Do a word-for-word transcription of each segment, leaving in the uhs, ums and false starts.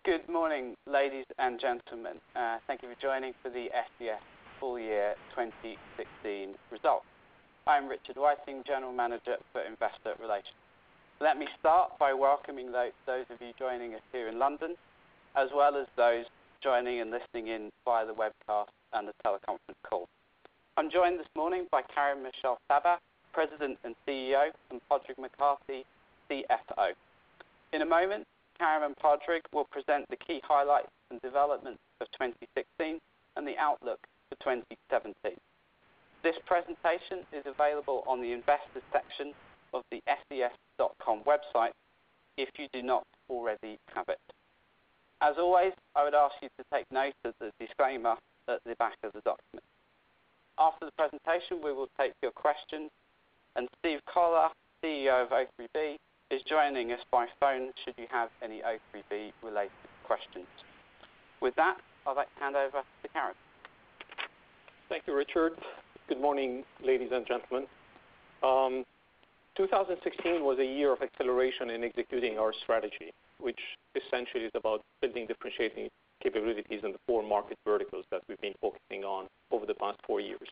Good morning, ladies and gentlemen. Uh, thank you for joining for the S E S full year twenty sixteen results. I'm Richard Whiting, General Manager for Investor Relations. Let me start by welcoming those, those of you joining us here in London, as well as those joining and listening in via the webcast and the teleconference call. I'm joined this morning by Karen Michel-Sabah, President and C E O, and Padraig McCarthy, C F O. In a moment, Karen and Padraig will present the key highlights and developments of twenty sixteen and the outlook for twenty seventeen. This presentation is available on the Investors section of the S E S dot com website if you do not already have it. As always, I would ask you to take note of the disclaimer at the back of the document. After the presentation, we will take your questions, and Steve Collar, C E O of O three B, is joining us by phone should you have any O three B related questions. With that, I'd like to hand over to Karen. Thank you, Richard. Good morning, ladies and gentlemen. Um, two thousand sixteen was a year of acceleration in executing our strategy, which essentially is about building differentiating capabilities in the four market verticals that we've been focusing on over the past four years.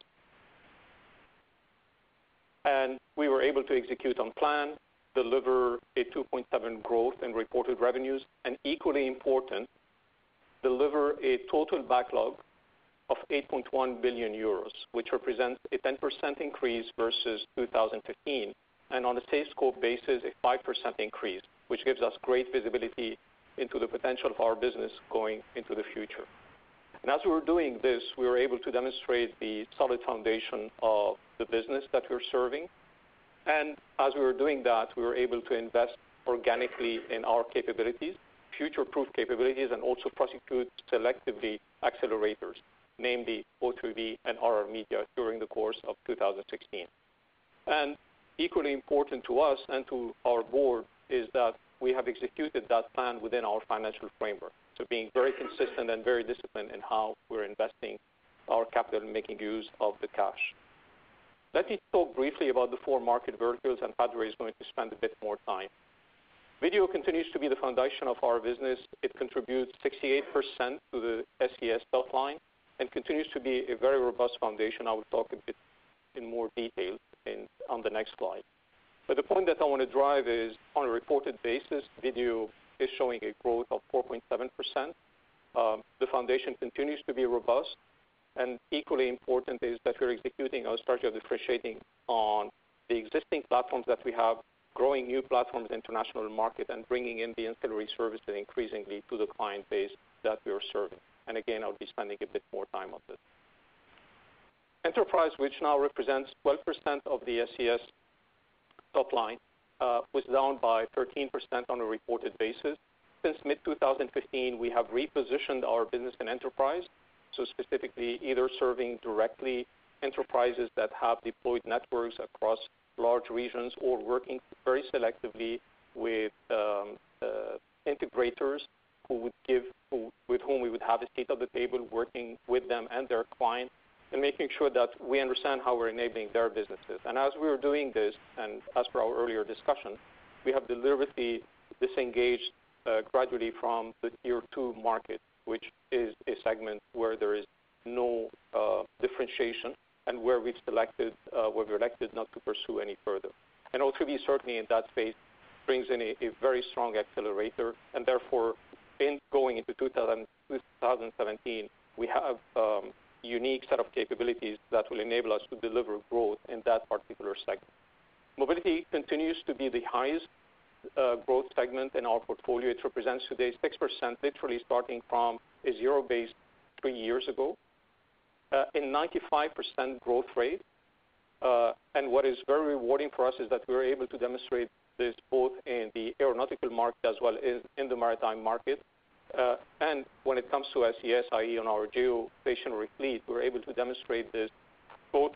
And we were able to execute on plan, deliver a two point seven growth in reported revenues, and equally important, deliver a total backlog of eight point one billion euros, which represents a ten percent increase versus two thousand fifteen, and on a same scope basis, a five percent increase, which gives us great visibility into the potential of our business going into the future. And as we were doing this, we were able to demonstrate the solid foundation of the business that we're serving. And as we were doing that, we were able to invest organically in our capabilities, future-proof capabilities, and also prosecute selectively accelerators, namely O three B and R R Media during the course of two thousand sixteen. And equally important to us and to our board is that we have executed that plan within our financial framework. So being very consistent and very disciplined in how we're investing our capital and making use of the cash. Let me talk briefly about the four market verticals, and Padraig is going to spend a bit more time. Video continues to be the foundation of our business. It contributes sixty-eight percent to the S E S top line and continues to be a very robust foundation. I will talk a bit in more detail in, on the next slide. But the point that I want to drive is, on a reported basis, video is showing a growth of four point seven percent. Um, the foundation continues to be robust. And equally important is that we're executing our strategy of differentiating on the existing platforms that we have, growing new platforms in international market, and bringing in the ancillary services increasingly to the client base that we are serving. And again, I'll be spending a bit more time on this. Enterprise, which now represents twelve percent of the S E S top line, uh, was down by thirteen percent on a reported basis. Since mid twenty fifteen, we have repositioned our business in enterprise. So specifically, either serving directly enterprises that have deployed networks across large regions, or working very selectively with um, uh, integrators who would give, who, with whom we would have a seat at the table, working with them and their clients, and making sure that we understand how we're enabling their businesses. And as we were doing this, and as per our earlier discussion, we have deliberately disengaged uh, gradually from the tier two market, which is a segment where there is no uh, differentiation and where we've selected, uh, where we've elected not to pursue any further. And O three B certainly in that space brings in a, a very strong accelerator, and therefore in going into two thousand seventeen, we have um, unique set of capabilities that will enable us to deliver growth in that particular segment. Mobility continues to be the highest Uh, growth segment in our portfolio. It represents today six percent, literally starting from a zero base three years ago, uh, in ninety-five percent growth rate. Uh, and what is very rewarding for us is that we're able to demonstrate this both in the aeronautical market as well as in the maritime market. Uh, and when it comes to S E S, that is on our geostationary fleet, we're able to demonstrate this both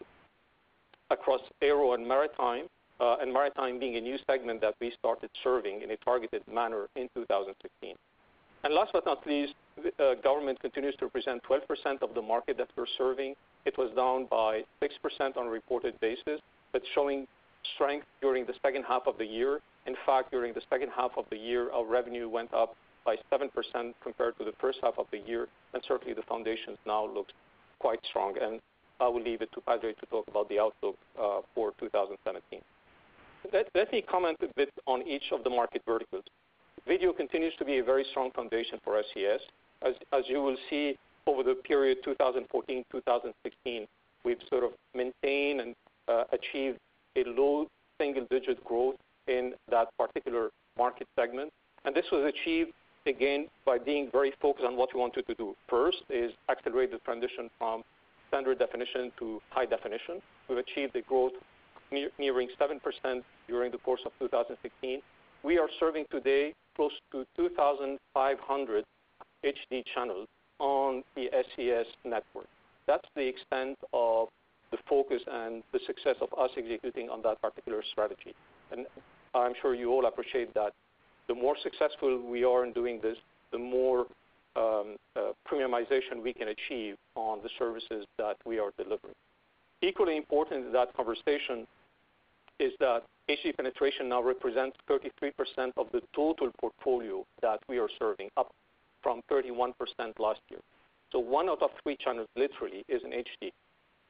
across aero and maritime, Uh, and maritime being a new segment that we started serving in a targeted manner in two thousand sixteen. And last but not least, uh, government continues to represent twelve percent of the market that we're serving. It was down by six percent on a reported basis, but showing strength during the second half of the year. In fact, during the second half of the year, our revenue went up by seven percent compared to the first half of the year, and certainly the foundations now look quite strong. And I will leave it to Padre to talk about the outlook uh, for two thousand seventeen. Let, let me comment a bit on each of the market verticals. Video continues to be a very strong foundation for S E S. As, as you will see over the period two thousand fourteen to two thousand sixteen, we've sort of maintained and uh, achieved a low single-digit growth in that particular market segment. And this was achieved, again, by being very focused on what we wanted to do. First is accelerate the transition from standard definition to high definition. We've achieved a growth near, nearing seven percent during the course of two thousand sixteen. We are serving today close to two thousand five hundred H D channels on the S E S network. That's the extent of the focus and the success of us executing on that particular strategy. And I'm sure you all appreciate that the more successful we are in doing this, the more um, uh, premiumization we can achieve on the services that we are delivering. Equally important in that conversation is that H D penetration now represents thirty-three percent of the total portfolio that we are serving, up from thirty-one percent last year. So one out of three channels literally is in H D.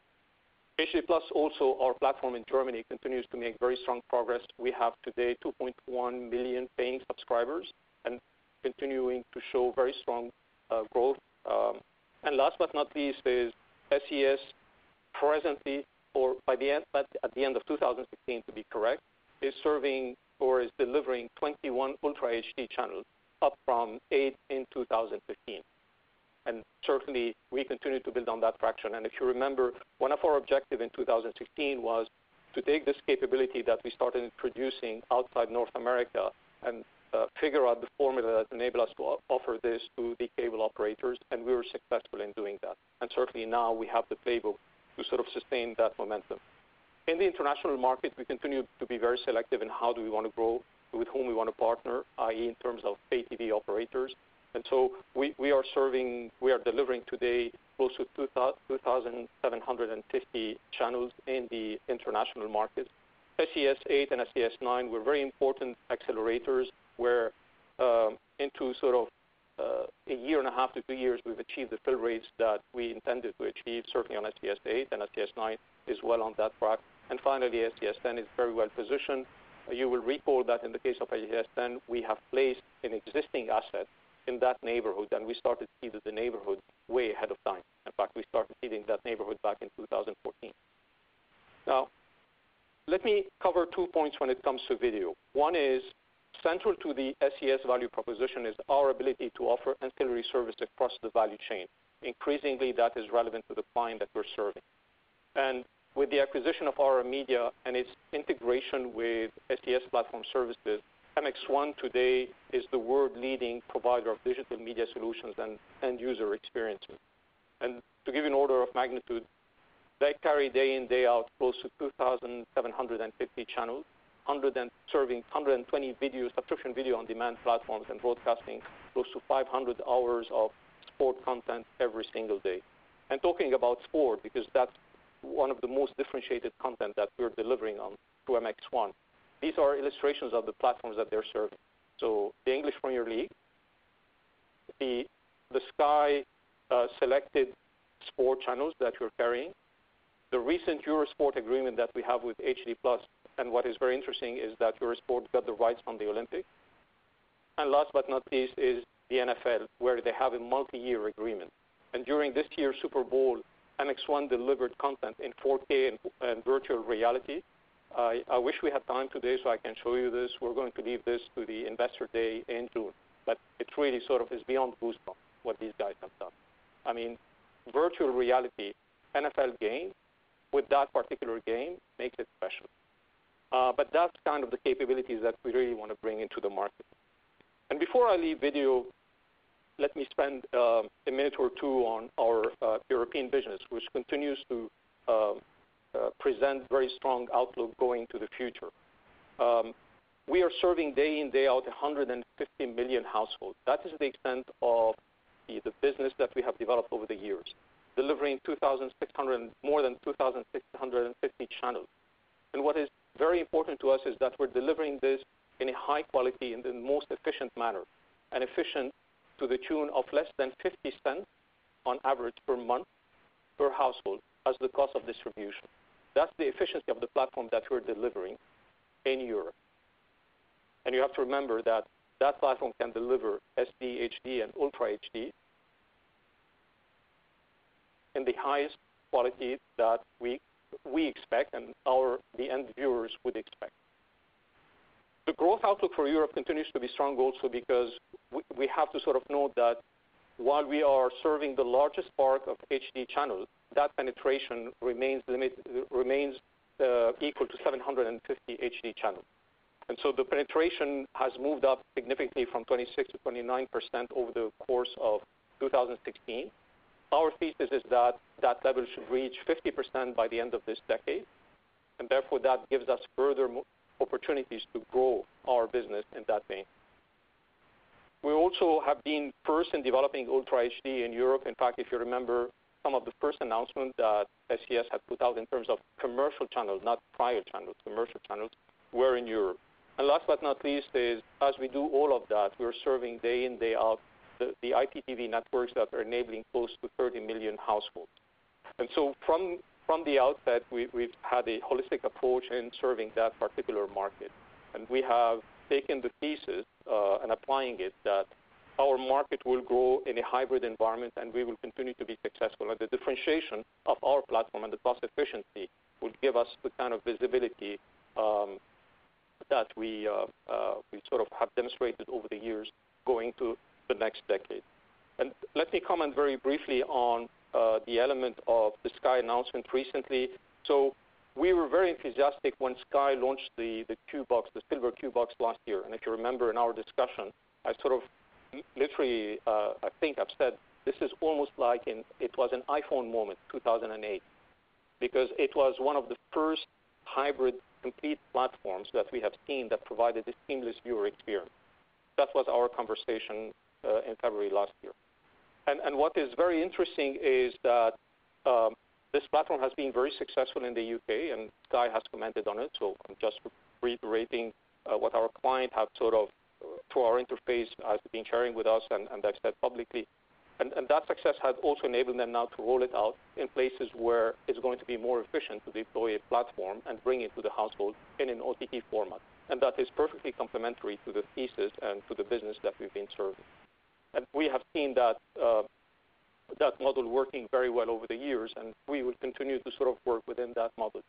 H D Plus also, our platform in Germany, continues to make very strong progress. We have today two point one million paying subscribers and continuing to show very strong uh, growth. Um, and last but not least is S E S presently, or by the end, at the end of two thousand sixteen to be correct, is serving or is delivering twenty-one Ultra H D channels, up from eight in two thousand fifteen. And certainly, we continue to build on that traction. And if you remember, one of our objectives in two thousand sixteen was to take this capability that we started introducing outside North America and uh, figure out the formula that enabled us to offer this to the cable operators, and we were successful in doing that. And certainly now we have the playbook to sort of sustain that momentum. In the international market, we continue to be very selective in how do we want to grow, with whom we want to partner, that is in terms of pay T V operators. And so we, we are serving, we are delivering today close to two thousand seven hundred fifty channels in the international markets. S E S eight and S E S nine were very important accelerators where um, into sort of uh, a year and a half to two years, we've achieved the fill rates that we intended to achieve, certainly on S E S eight, and S E S nine is well on that track. And finally, S E S ten is very well positioned. Uh, you will recall that in the case of S E S ten, we have placed an existing asset in that neighborhood, and we started to see the neighborhood way ahead of time. In fact, we started seeding that neighborhood back in two thousand fourteen. Now, let me cover two points when it comes to video. One is central to the S E S value proposition is our ability to offer ancillary service across the value chain. Increasingly, that is relevant to the client that we're serving. And with the acquisition of Aura Media and its integration with S E S platform services, M X one today is the world-leading provider of digital media solutions and end-user experiences. And to give you an order of magnitude, they carry day in, day out close to two thousand seven hundred fifty channels, one hundred and serving one hundred twenty video, subscription video on-demand platforms, and broadcasting close to five hundred hours of sport content every single day. And talking about sport, because that's one of the most differentiated content that we're delivering on through M X one. These are illustrations of the platforms that they're serving. So the English Premier League, the, the Sky uh, selected sport channels that we're carrying, the recent Eurosport agreement that we have with H D Plus, and what is very interesting is that Eurosport got the rights on the Olympics. And last but not least is the N F L, where they have a multi-year agreement. And during this year's Super Bowl, M X one delivered content in four K and, and virtual reality. I, I wish we had time today so I can show you this. We're going to leave this to the Investor Day in June. But it really sort of is beyond goosebumps what these guys have done. I mean, virtual reality, N F L game, with that particular game, makes it special. Uh, but that's kind of the capabilities that we really want to bring into the market. And before I leave video, let me spend uh, a minute or two on our uh, European business, which continues to uh, uh, present very strong outlook going to the future. Um, we are serving day in, day out one hundred fifty million households. That is the extent of the, the business that we have developed over the years, delivering two thousand six hundred, more than two thousand six hundred fifty channels. And what is very important to us is that we're delivering this in a high quality, in the most efficient manner. and efficient to the tune of less than fifty cents on average per month per household as the cost of distribution. That's the efficiency of the platform that we're delivering in Europe. And you have to remember that that platform can deliver S D, H D, and Ultra H D in the highest quality that we we expect and our the end viewers would expect. The growth outlook for Europe continues to be strong also because we, we have to sort of note that while we are serving the largest part of H D channels, that penetration remains limit, remains uh, equal to seven hundred fifty H D channels. And so the penetration has moved up significantly from twenty-six to twenty-nine percent over the course of two thousand sixteen. Our thesis is that that level should reach fifty percent by the end of this decade, and therefore that gives us further opportunities to grow our business in that vein. We also have been first in developing Ultra H D in Europe. In fact, if you remember, some of the first announcements that S E S had put out in terms of commercial channels, not trial channels, commercial channels, were in Europe. And last but not least is, as we do all of that, we're serving day in, day out the, the I P T V networks that are enabling close to thirty million households. And so from, from the outset, we, we've had a holistic approach in serving that particular market. And we have taken the thesis uh, and applying it that our market will grow in a hybrid environment and we will continue to be successful. And the differentiation of our platform and the cost efficiency will give us the kind of visibility um, that we, uh, uh, we sort of have demonstrated over the years going to the next decade. And let me comment very briefly on uh, the element of the Sky announcement recently. So we were very enthusiastic when Sky launched the, the Q box, the silver Q box last year. And if you remember in our discussion, I sort of literally, uh, I think I've said, this is almost like in, it was an iPhone moment, two thousand eight, because it was one of the first hybrid complete platforms that we have seen that provided a seamless viewer experience. That was our conversation uh, in February last year. And, and what is very interesting is that um, this platform has been very successful in the U K, and Sky has commented on it, so I'm just reiterating uh, what our client have sort of, uh, through our interface, has been sharing with us, and, and they've said publicly. And, and that success has also enabled them now to roll it out in places where it's going to be more efficient to deploy a platform and bring it to the household in an O T T format. And that is perfectly complementary to the thesis and to the business that we've been serving. And we have seen that uh, that model working very well over the years, and we will continue to sort of work within that model.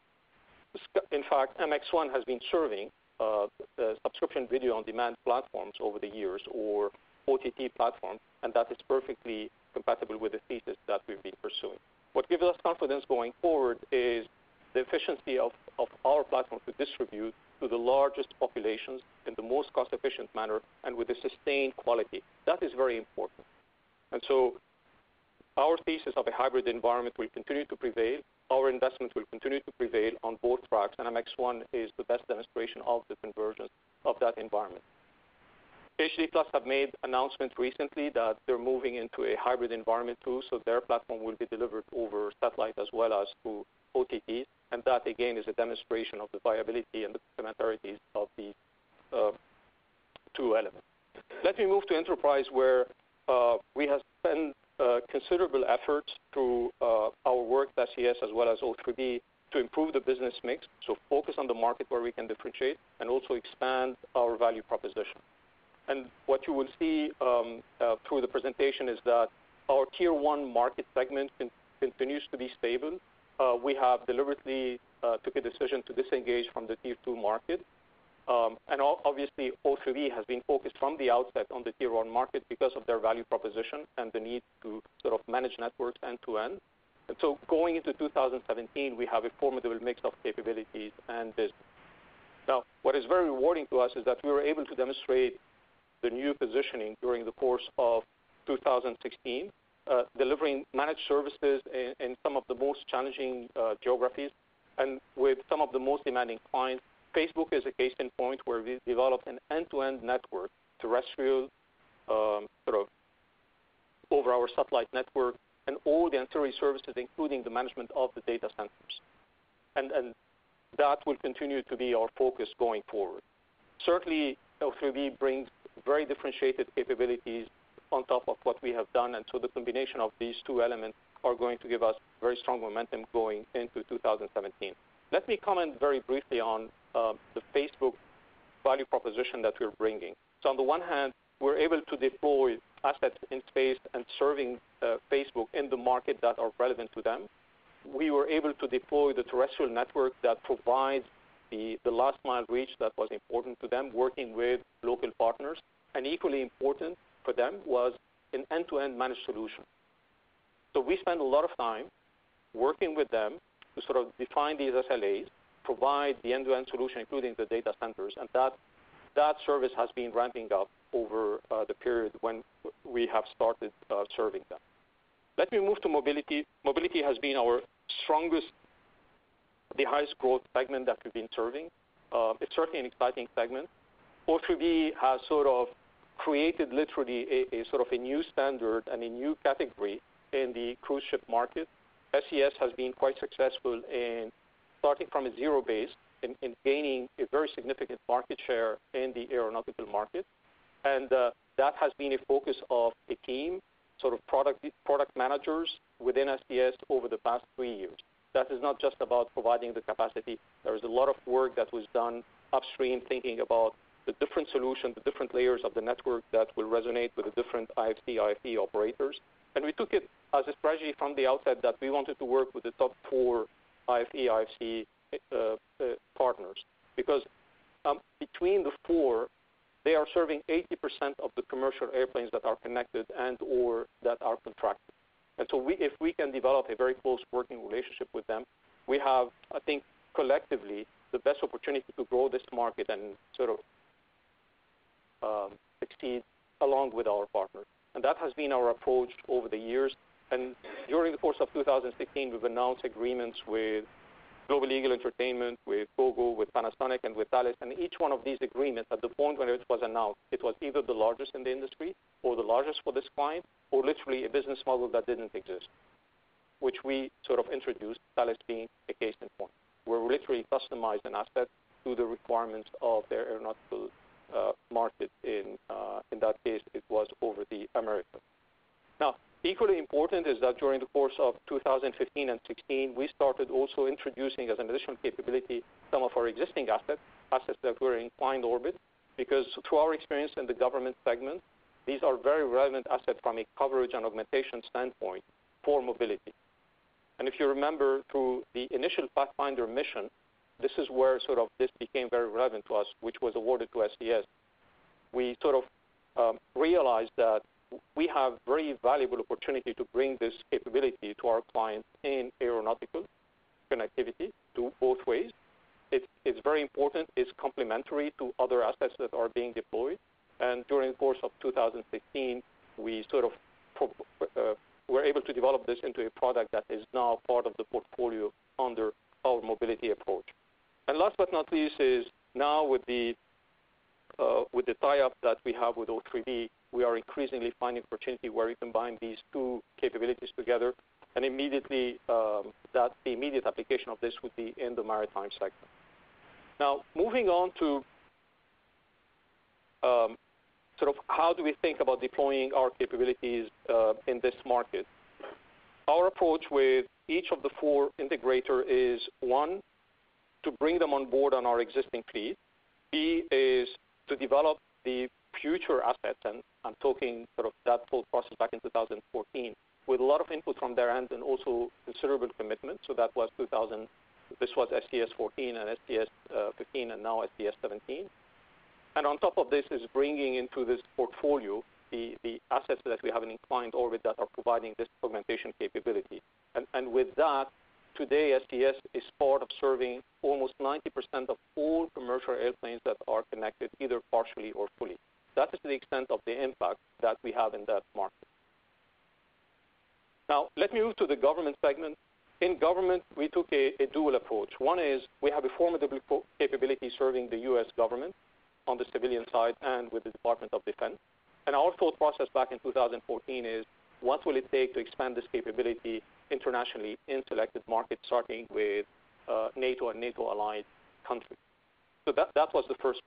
In fact, M X one has been serving uh, the subscription video on demand platforms over the years, or O T T platforms, and that is perfectly compatible with the thesis that we've been pursuing. What gives us confidence going forward is the efficiency of, of our platform to distribute to the largest populations in the most cost-efficient manner and with a sustained quality. That is very important. And so our thesis of a hybrid environment will continue to prevail. Our investment will continue to prevail on both tracks, and M X one is the best demonstration of the convergence of that environment. H D Plus have made announcements recently that they're moving into a hybrid environment too, so their platform will be delivered over satellite as well as through O T Ts, and that again is a demonstration of the viability and the complementarities of these uh, two elements. Let me move to enterprise, where uh, we have spent uh, considerable efforts through uh, our work at S E S as well as O three B to improve the business mix, so focus on the market where we can differentiate and also expand our value proposition. And what you will see um, uh, through the presentation is that our tier one market segment con continues to be stable. Uh, we have deliberately uh, took a decision to disengage from the tier two market. Um, and obviously, O three B has been focused from the outset on the tier one market because of their value proposition and the need to sort of manage networks end to end. And so going into two thousand seventeen, we have a formidable mix of capabilities and business. Now, what is very rewarding to us is that we were able to demonstrate the new positioning during the course of two thousand sixteen, uh, delivering managed services in, in some of the most challenging uh, geographies and with some of the most demanding clients. Facebook is a case in point where we developed an end-to-end network, terrestrial, um, sort of over our satellite network, and all the ancillary services, including the management of the data centers. And, and that will continue to be our focus going forward. Certainly, O three B brings very differentiated capabilities on top of what we have done. And so the combination of these two elements are going to give us very strong momentum going into two thousand seventeen. Let me comment very briefly on uh, the Facebook value proposition that we're bringing. So on the one hand, we're able to deploy assets in space and serving uh, Facebook in the market that are relevant to them. We were able to deploy the terrestrial network that provides the, the last mile reach that was important to them, working with local partners. And equally important for them was an end-to-end managed solution. So we spent a lot of time working with them to sort of define these S L As, provide the end-to-end solution, including the data centers, and that, that service has been ramping up over uh, the period when we have started uh, serving them. Let me move to mobility. Mobility has been our strongest, the highest growth segment that we've been serving. Uh, it's certainly an exciting segment. O three B has sort of created literally a, a sort of a new standard and a new category in the cruise ship market. S E S has been quite successful in starting from a zero base in, in gaining a very significant market share in the aeronautical market. And uh, that has been a focus of a team, sort of product, product managers within S E S over the past three years. That is not just about providing the capacity. There is a lot of work that was done upstream thinking about the different solutions, the different layers of the network that will resonate with the different I F C, I F E operators. And we took it as a strategy from the outset that we wanted to work with the top four I F E, I F C uh, uh, partners. Because um, between the four, they are serving eighty percent of the commercial airplanes that are connected and or that are contracted. And so we, if we can develop a very close working relationship with them, we have, I think, collectively the best opportunity to grow this market and sort of um, succeed along with our partners. And that has been our approach over the years. And during the course of two thousand sixteen, we've announced agreements with Global Eagle Entertainment, with Gogo, with Panasonic, and with Thales. And each one of these agreements, at the point when it was announced, it was either the largest in the industry or the largest for this client, or literally a business model that didn't exist, which we sort of introduced, Thales being a case in point, where we literally customized an asset to the requirements of their aeronautical uh, market. In, uh, in that case, it was over the Americas. Now, equally important is that during the course of two thousand fifteen and sixteen, we started also introducing as an additional capability some of our existing assets, assets that were in inclined orbit, because through our experience in the government segment, these are very relevant assets from a coverage and augmentation standpoint for mobility. And if you remember, through the initial Pathfinder mission, this is where sort of this became very relevant to us, which was awarded to S E S. We sort of um, realized that we have very valuable opportunity to bring this capability to our clients in aeronautical connectivity to both ways. It's, it's very important. It's complementary to other assets that are being deployed. And during the course of two thousand sixteen, we sort of uh, were able to develop this into a product that is now part of the portfolio under our mobility approach. And last but not least is now with the uh, with the tie-up that we have with O three B, we are increasingly finding opportunity where we combine these two capabilities together, and immediately um, that the immediate application of this would be in the maritime segment. Now, moving on to um, sort of how do we think about deploying our capabilities uh, in this market? Our approach with each of the four integrators is, one, to bring them on board on our existing fleet. B is to develop the future assets, and I'm talking sort of that whole process back in two thousand fourteen, with a lot of input from their end and also considerable commitment. So that was two thousand, this was S T S fourteen and S T S uh, fifteen and now S T S seventeen. And on top of this is bringing into this portfolio the, the assets that we have in inclined orbit that are providing this augmentation capability. And, and with that, today S T S is part of serving almost ninety percent of all commercial airplanes that are connected either partially or fully. That is the extent of the impact that we have in that market. Now, let me move to the government segment. In government, we took a, a dual approach. One is we have a formidable capability serving the U S government on the civilian side and with the Department of Defense. And our thought process back in two thousand fourteen is, what will it take to expand this capability internationally in selected markets, starting with uh, NATO and NATO-allied countries? So that, that was the first part.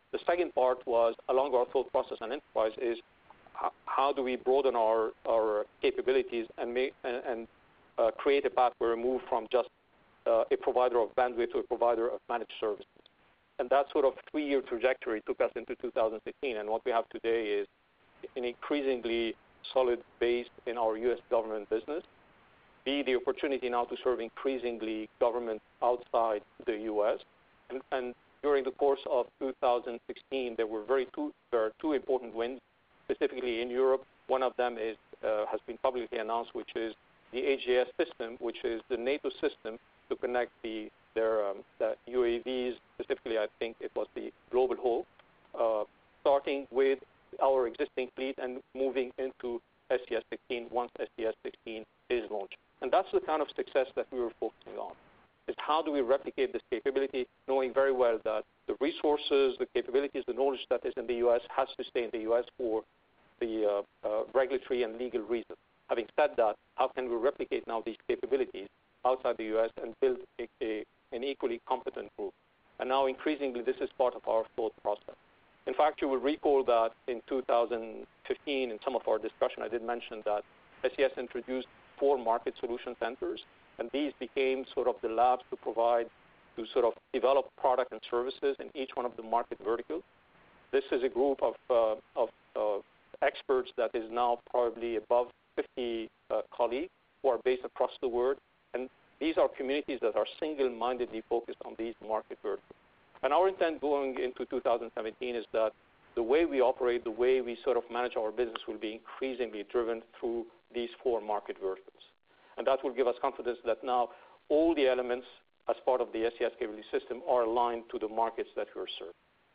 The second part was, along our thought process and enterprise, is how, how do we broaden our, our capabilities and, make, and, and uh, create a path where we move from just uh, a provider of bandwidth to a provider of managed services. And that sort of three-year trajectory took us into two thousand sixteen, and what we have today is an increasingly solid base in our U S government business, be the opportunity now to serve increasingly government outside the U S. And, and during the course of two thousand sixteen, there were very two, there are two important wins, specifically in Europe. One of them is, uh, has been publicly announced, which is the H J S system, which is the NATO system to connect the, their um, the U A Vs, specifically I think it was the Global Hawk, uh, starting with our existing fleet and moving into S C S sixteen once S C S sixteen is launched. And that's the kind of success that we were focusing on, is how do we replicate this capability, knowing very well that the resources, the capabilities, the knowledge that is in the U S has to stay in the U S for the uh, uh, regulatory and legal reasons. Having said that, how can we replicate now these capabilities outside the U S and build a, a, an equally competent group? And now increasingly this is part of our thought process. In fact, you will recall that in two thousand fifteen, in some of our discussion, I did mention that S E S introduced four market solution centers, and these became sort of the labs to provide, to sort of develop product and services in each one of the market verticals. This is a group of, uh, of uh, experts that is now probably above fifty uh, colleagues who are based across the world, and these are communities that are single-mindedly focused on these market verticals. And our intent going into two thousand seventeen is that the way we operate, the way we sort of manage our business will be increasingly driven through these four market verticals. And that will give us confidence that now all the elements as part of the S E S capability system are aligned to the markets that we're serving.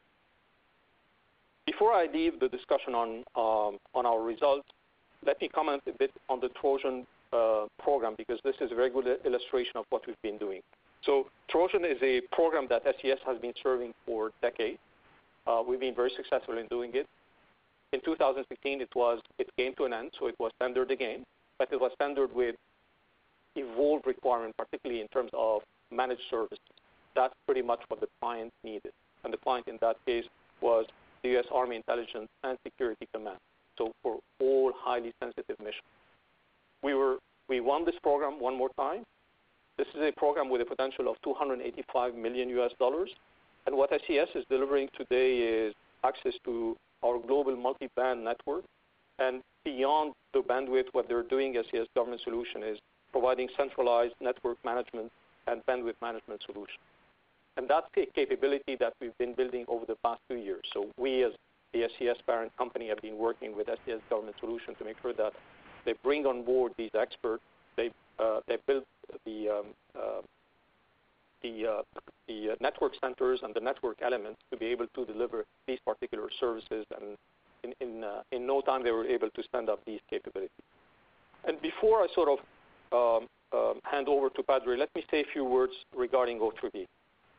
Before I leave the discussion on, um, on our results, let me comment a bit on the Trojan uh, program, because this is a very good illustration of what we've been doing. So Trojan is a program that S E S has been serving for decades. Uh, we've been very successful in doing it. In two thousand sixteen, it was it came to an end, so it was tendered again, but it was tendered with evolved requirement, particularly in terms of managed services. That's pretty much what the client needed, and the client in that case was the U S Army Intelligence and Security Command. So for all highly sensitive missions, we were we won this program one more time. This is a program with a potential of two hundred eighty-five million U S dollars. And what S E S is delivering today is access to our global multi-band network. And beyond the bandwidth, what they're doing, S E S Government Solution, is providing centralized network management and bandwidth management solutions. And that's a capability that we've been building over the past two years. So we, as the S E S parent company, have been working with S E S Government Solution to make sure that they bring on board these experts. They, uh, they build the, um, uh, the, uh, the uh, network centers and the network elements to be able to deliver these particular services. And in, in, uh, in no time, they were able to stand up these capabilities. And before I sort of um, um, hand over to Padre, let me say a few words regarding O three B.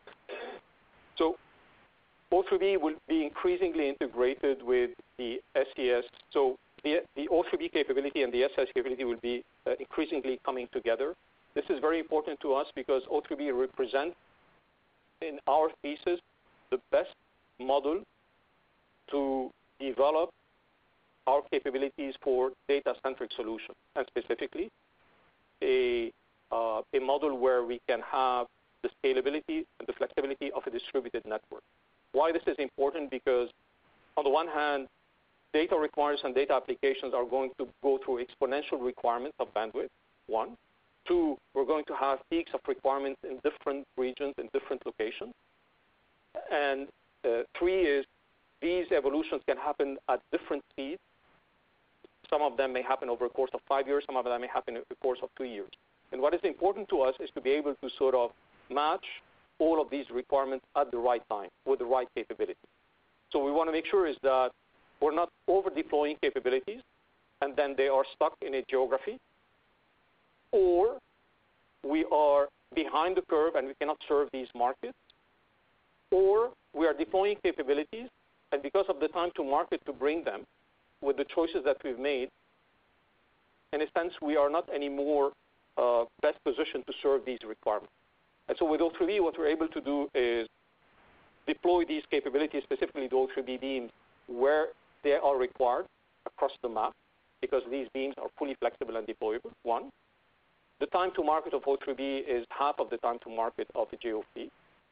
So O three B will be increasingly integrated with the S E S. So the, the O three B capability and the S E S capability will be uh, increasingly coming together. This is very important to us because O three B represents, in our thesis, the best model to develop our capabilities for data-centric solutions, and specifically a, uh, a model where we can have the scalability and the flexibility of a distributed network. Why this is important? Because on the one hand, data requirements and data applications are going to go through exponential requirements of bandwidth, one. Two, we're going to have peaks of requirements in different regions, in different locations. And uh, three is these evolutions can happen at different speeds. Some of them may happen over a course of five years. Some of them may happen in the course of two years. And what is important to us is to be able to sort of match all of these requirements at the right time with the right capability. So we want to make sure is that we're not over-deploying capabilities and then they are stuck in a geography, or we are behind the curve and we cannot serve these markets, or we are deploying capabilities and because of the time to market to bring them with the choices that we've made, in a sense, we are not anymore uh, best positioned to serve these requirements. And so with O three B, what we're able to do is deploy these capabilities, specifically the O three B beams, where they are required across the map, because these beams are fully flexible and deployable, one. The time to market of O three B is half of the time to market of the G E O fleet.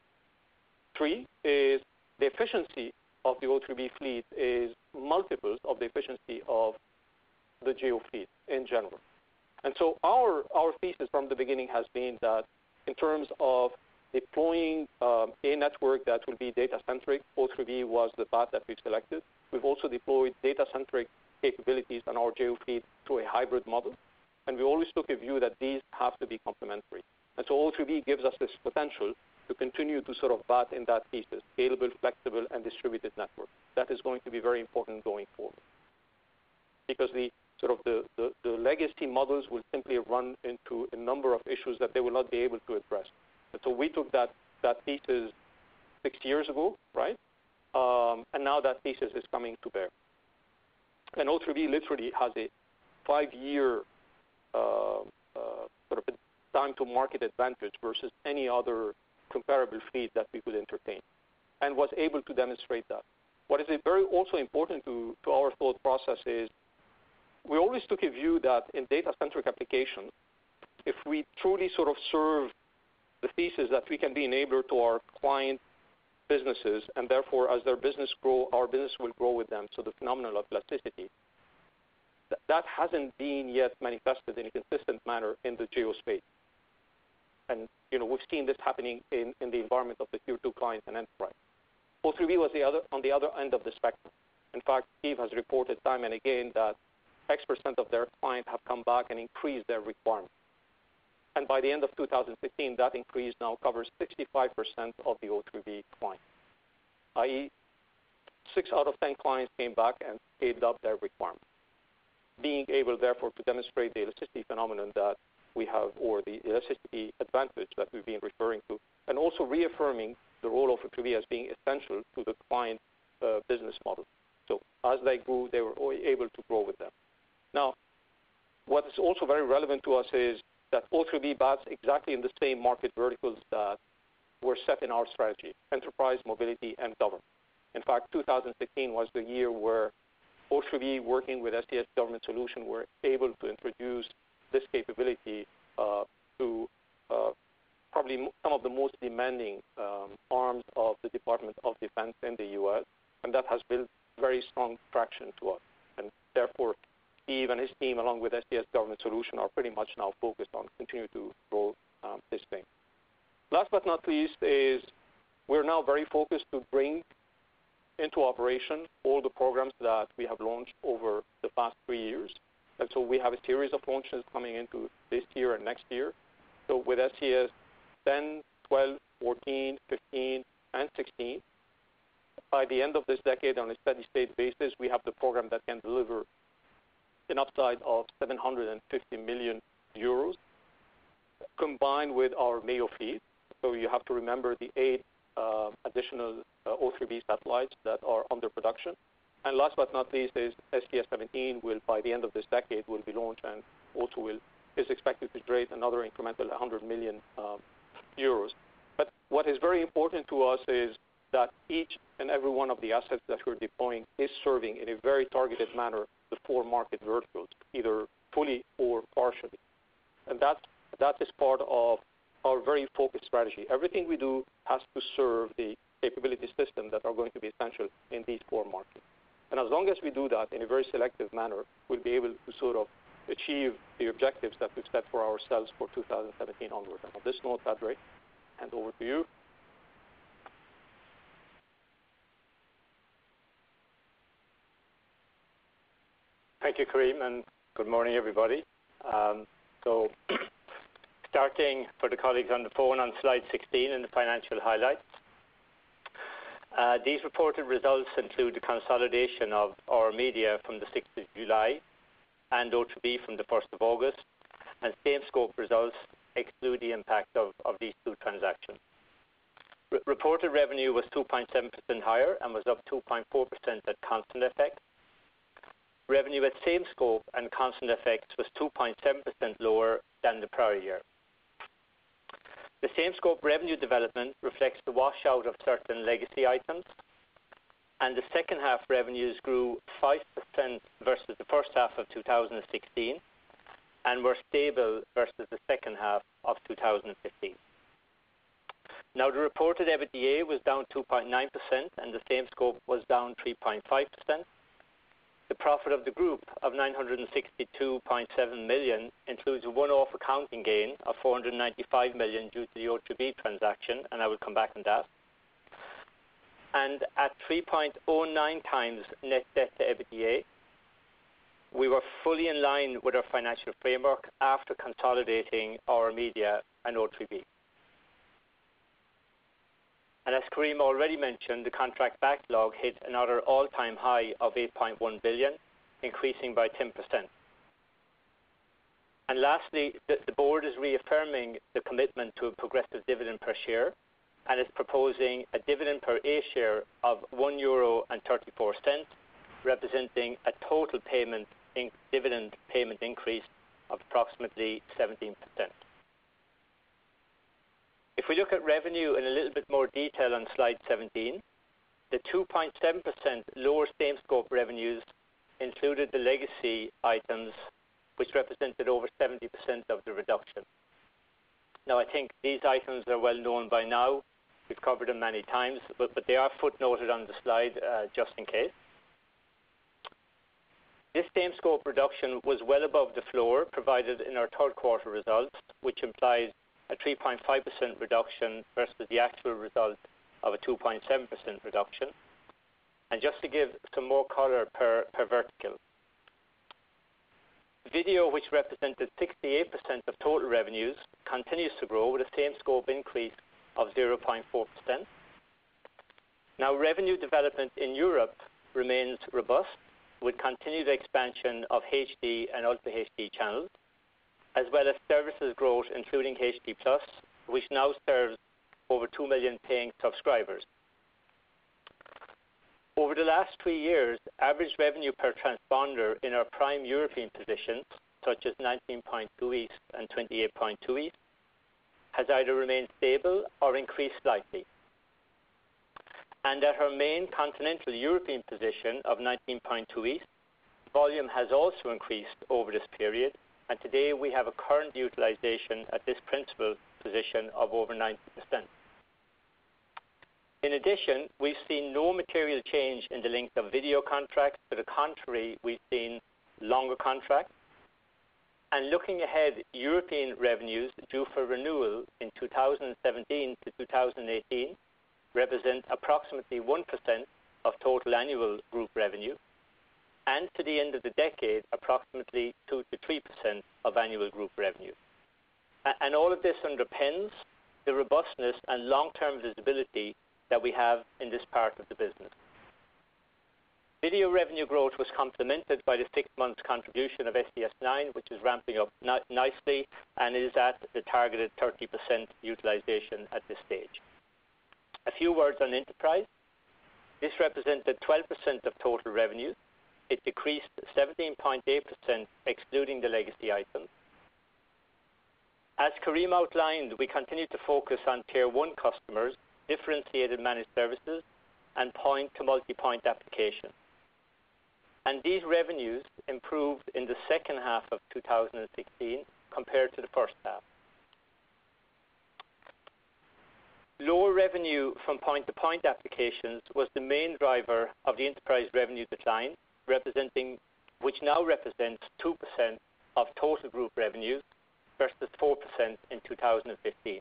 Three is the efficiency of the O three B fleet is multiples of the efficiency of the G E O fleet in general. And so our, our thesis from the beginning has been that in terms of deploying um, a network that will be data-centric, O three B was the path that we've selected. We've also deployed data-centric capabilities on our G E O fleet through a hybrid model. And we always took a view that these have to be complementary. And so O three B gives us this potential to continue to sort of bat in that thesis, scalable, flexible, and distributed network. That is going to be very important going forward. Because the sort of the, the, the legacy models will simply run into a number of issues that they will not be able to address. And so we took that, that thesis six years ago, right? Um, and now that thesis is coming to bear. And O three B literally has a five-year uh, uh, sort of a time-to-market advantage versus any other comparable fleet that we could entertain, and was able to demonstrate that. What is very also important to, to our thought process is we always took a view that in data-centric applications, if we truly sort of serve the thesis that we can be enabler to our client businesses, and therefore as their business grow, our business will grow with them, so the phenomenon of elasticity, th- that hasn't been yet manifested in a consistent manner in the G E O space. And you know, we've seen this happening in, in the environment of the tier two clients and enterprise. O three B was the other, on the other end of the spectrum. In fact, Steve has reported time and again that X percent of their clients have come back and increased their requirements. And by the end of two thousand fifteen, that increase now covers sixty-five percent of the O three B clients, that is six out of ten clients came back and scaled up their requirements, being able, therefore, to demonstrate the elasticity phenomenon that we have, or the elasticity advantage that we've been referring to, and also reaffirming the role of O three B as being essential to the client uh, business model. So as they grew, they were able to grow with them. Now, what is also very relevant to us is that O three B bats exactly in the same market verticals that were set in our strategy: enterprise, mobility, and government. In fact, two thousand sixteen was the year where O three B, working with S T S Government Solutions, were able to introduce this capability uh, to uh, probably some of the most demanding um, arms of the Department of Defense in the U S, and that has built very strong traction to us. And therefore, Steve and his team, along with S T S Government Solutions, are pretty much now focused on continuing to grow um, this thing. Last but not least is we're now very focused to bring into operation all the programs that we have launched over the past three years. And so we have a series of launches coming into this year and next year. So with S C S ten, twelve, fourteen, fifteen, and sixteen, by the end of this decade, on a steady-state basis, we have the program that can deliver an upside of seven hundred fifty million euros, combined with our MEO fleet. So you have to remember the eight uh, additional uh, O three B satellites that are under production. And last but not least is S T S seventeen will, by the end of this decade, will be launched and also will is expected to generate another incremental one hundred million um, euros. But what is very important to us is that each and every one of the assets that we're deploying is serving in a very targeted manner the four market verticals, either fully or partially. And that, that is part of our very focused strategy. Everything we do has to serve the capability system that are going to be essential in these four markets. And as long as we do that in a very selective manner, we'll be able to sort of achieve the objectives that we've set for ourselves for two thousand seventeen onward. And on this note, Padraig, hand over to you. Thank you, Kareem, and good morning, everybody. Um, so starting for the colleagues on the phone on slide sixteen in the financial highlights. Uh, these reported results include the consolidation of our media from the sixth of July and O three B from the first of August, and same scope results exclude the impact of, of these two transactions. Re- reported revenue was two point seven percent higher and was up two point four percent at constant F X. Revenue at same scope and constant F X was two point seven percent lower than the prior year. The same-scope revenue development reflects the washout of certain legacy items, and the second half revenues grew five percent versus the first half of two thousand sixteen and were stable versus the second half of two thousand fifteen. Now, the reported EBITDA was down two point nine percent and the same scope was down three point five percent. The profit of the group of nine hundred sixty-two point seven million includes a one-off accounting gain of four hundred ninety-five million due to the O three B transaction, and I will come back on that. And at three point oh nine times net debt to EBITDA, we were fully in line with our financial framework after consolidating our media and O three B. And as Karim already mentioned, the contract backlog hit another all-time high of eight point one billion, increasing by ten percent. And lastly, the, the board is reaffirming the commitment to a progressive dividend per share and is proposing a dividend per A share of one euro and thirty-four cents, representing a total payment in, dividend payment increase of approximately seventeen percent. If we look at revenue in a little bit more detail on slide seventeen, the two point seven percent lower same-scope revenues included the legacy items, which represented over seventy percent of the reduction. Now, I think these items are well known by now. We've covered them many times, but, but they are footnoted on the slide uh, just in case. This same-scope reduction was well above the floor provided in our third quarter results, which implies a three point five percent reduction versus the actual result of a two point seven percent reduction. And just to give some more color per, per vertical, video, which represented sixty-eight percent of total revenues, continues to grow with a same-scope increase of zero point four percent. Now, revenue development in Europe remains robust with continued expansion of H D and Ultra H D channels, as well as services growth, including H D Plus, which now serves over two million paying subscribers. Over the last three years, average revenue per transponder in our prime European positions, such as nineteen point two East and twenty-eight point two East, has either remained stable or increased slightly. And at our main continental European position of nineteen point two East, volume has also increased over this period, and today we have a current utilization at this principal position of over ninety percent. In addition, we've seen no material change in the length of video contracts. To the contrary, we've seen longer contracts. And looking ahead, European revenues due for renewal in two thousand seventeen to two thousand eighteen represent approximately one percent of total annual group revenue, and to the end of the decade, approximately two to three percent of annual group revenue. And all of this underpins the robustness and long-term visibility that we have in this part of the business. Video revenue growth was complemented by the six months contribution of S D S nine, which is ramping up ni- nicely and is at the targeted thirty percent utilization at this stage. A few words on enterprise. This represented twelve percent of total revenues. It decreased seventeen point eight percent excluding the legacy items. As Karim outlined, we continue to focus on tier one customers, differentiated managed services, and point to multi-point applications. And these revenues improved in the second half of two thousand sixteen compared to the first half. Lower revenue from point-to-point applications was the main driver of the enterprise revenue decline, representing, which now represents two percent of total group revenues versus four percent in two thousand fifteen.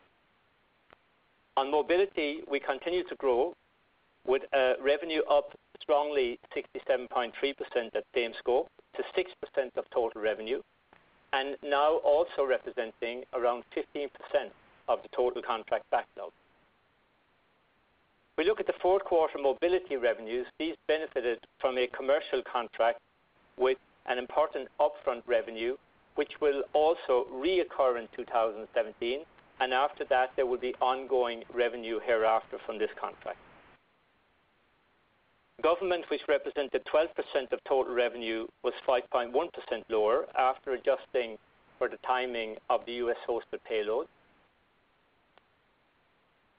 On mobility, we continue to grow with uh, revenue up strongly sixty-seven point three percent at same scope to six percent of total revenue, and now also representing around fifteen percent of the total contract backlog. If we look at the fourth quarter mobility revenues, these benefited from a commercial contract with an important upfront revenue, which will also reoccur in two thousand seventeen, and after that there will be ongoing revenue hereafter from this contract. Government, which represented twelve percent of total revenue, was five point one percent lower after adjusting for the timing of the U S hosted payload.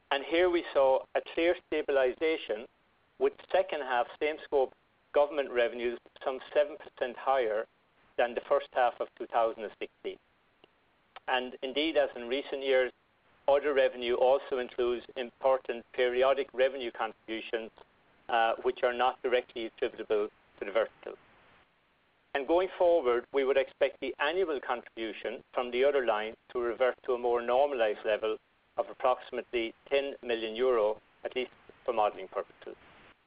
And here we saw a clear stabilization with second half same scope government revenues some seven percent higher than the first half of two thousand sixteen. And indeed, as in recent years, other revenue also includes important periodic revenue contributions uh, which are not directly attributable to the vertical. And going forward, we would expect the annual contribution from the other line to revert to a more normalized level of approximately ten million euro, at least for modelling purposes.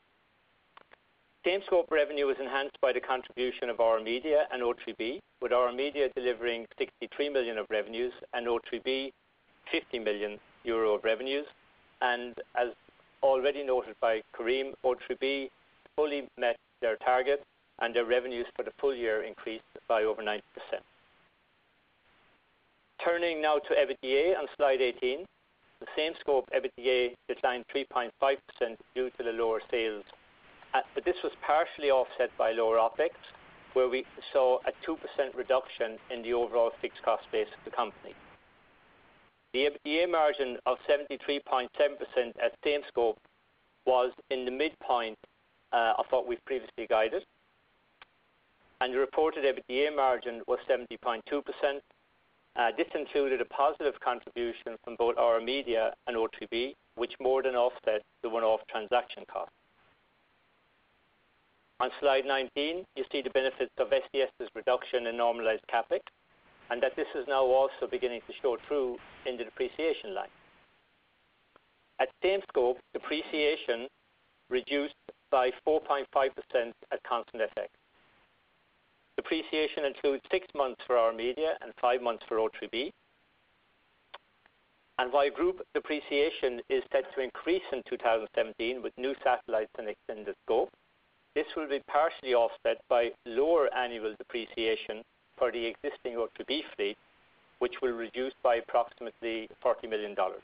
Same scope revenue was enhanced by the contribution of Our Media and O three B, with Our Media delivering sixty-three million of revenues and O three B fifty million euro of revenues. And as already noted by Kareem, O three B fully met their target and their revenues for the full year increased by over ninety percent. Turning now to EBITDA on slide eighteen, the same scope EBITDA declined three point five percent due to the lower sales. Uh, but this was partially offset by lower OPEX, where we saw a two percent reduction in the overall fixed cost base of the company. The EBITDA margin of seventy-three point seven percent at same scope was in the midpoint uh, of what we've previously guided. And the reported EBITDA margin was seventy point two percent. Uh, this included a positive contribution from both Our Media and O three B, which more than offset the one-off transaction cost. On slide nineteen, you see the benefits of SES's reduction in normalized CapEx, and that this is now also beginning to show through in the depreciation line. At same scope, depreciation reduced by four point five percent at constant F X. Depreciation includes six months for Our Media and five months for O three B. And while group depreciation is set to increase in two thousand seventeen with new satellites and extended scope, this will be partially offset by lower annual depreciation for the existing O three B fleet, which will reduce by approximately forty million dollars.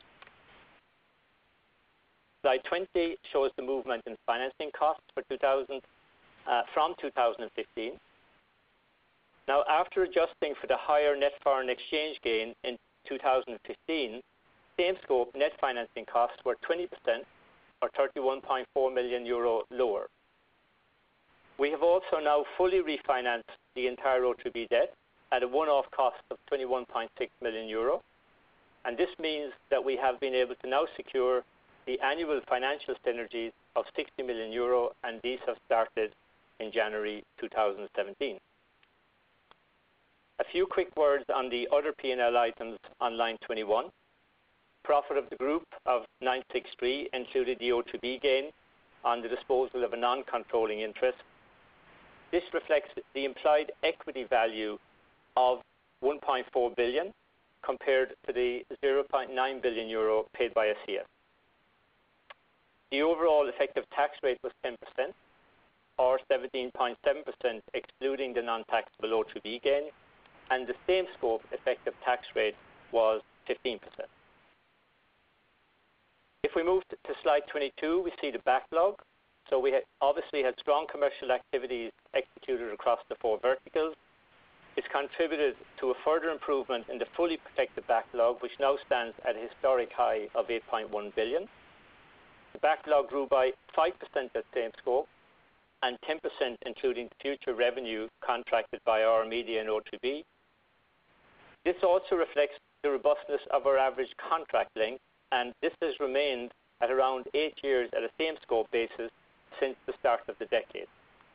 Slide twenty shows the movement in financing costs for two thousand, uh, from two thousand fifteen. Now, after adjusting for the higher net foreign exchange gain in two thousand fifteen, same scope net financing costs were twenty percent or thirty-one point four million euro lower. We have also now fully refinanced the entire O three B debt at a one-off cost of twenty-one point six million euro, and this means that we have been able to now secure the annual financial synergies of sixty million euro, and these have started in January two thousand seventeen. A few quick words on the other P and L items on line twenty-one. Profit of the group of nine sixty-three included the O three B gain on the disposal of a non-controlling interest. This reflects the implied equity value of one point four billion compared to the zero point nine billion euro paid by S E S. The overall effective tax rate was ten percent or seventeen point seven percent excluding the non-taxable O three B gain, and the same scope effective tax rate was fifteen percent. If we move to slide twenty-two, we see the backlog. So we had obviously had strong commercial activities executed across the four verticals. It's contributed to a further improvement in the fully protected backlog, which now stands at a historic high of eight point one billion. The backlog grew by five percent at same scope and ten percent including future revenue contracted by Our Media and O three B. This also reflects the robustness of our average contract length, and this has remained at around eight years at a same scope basis since the start of the decade.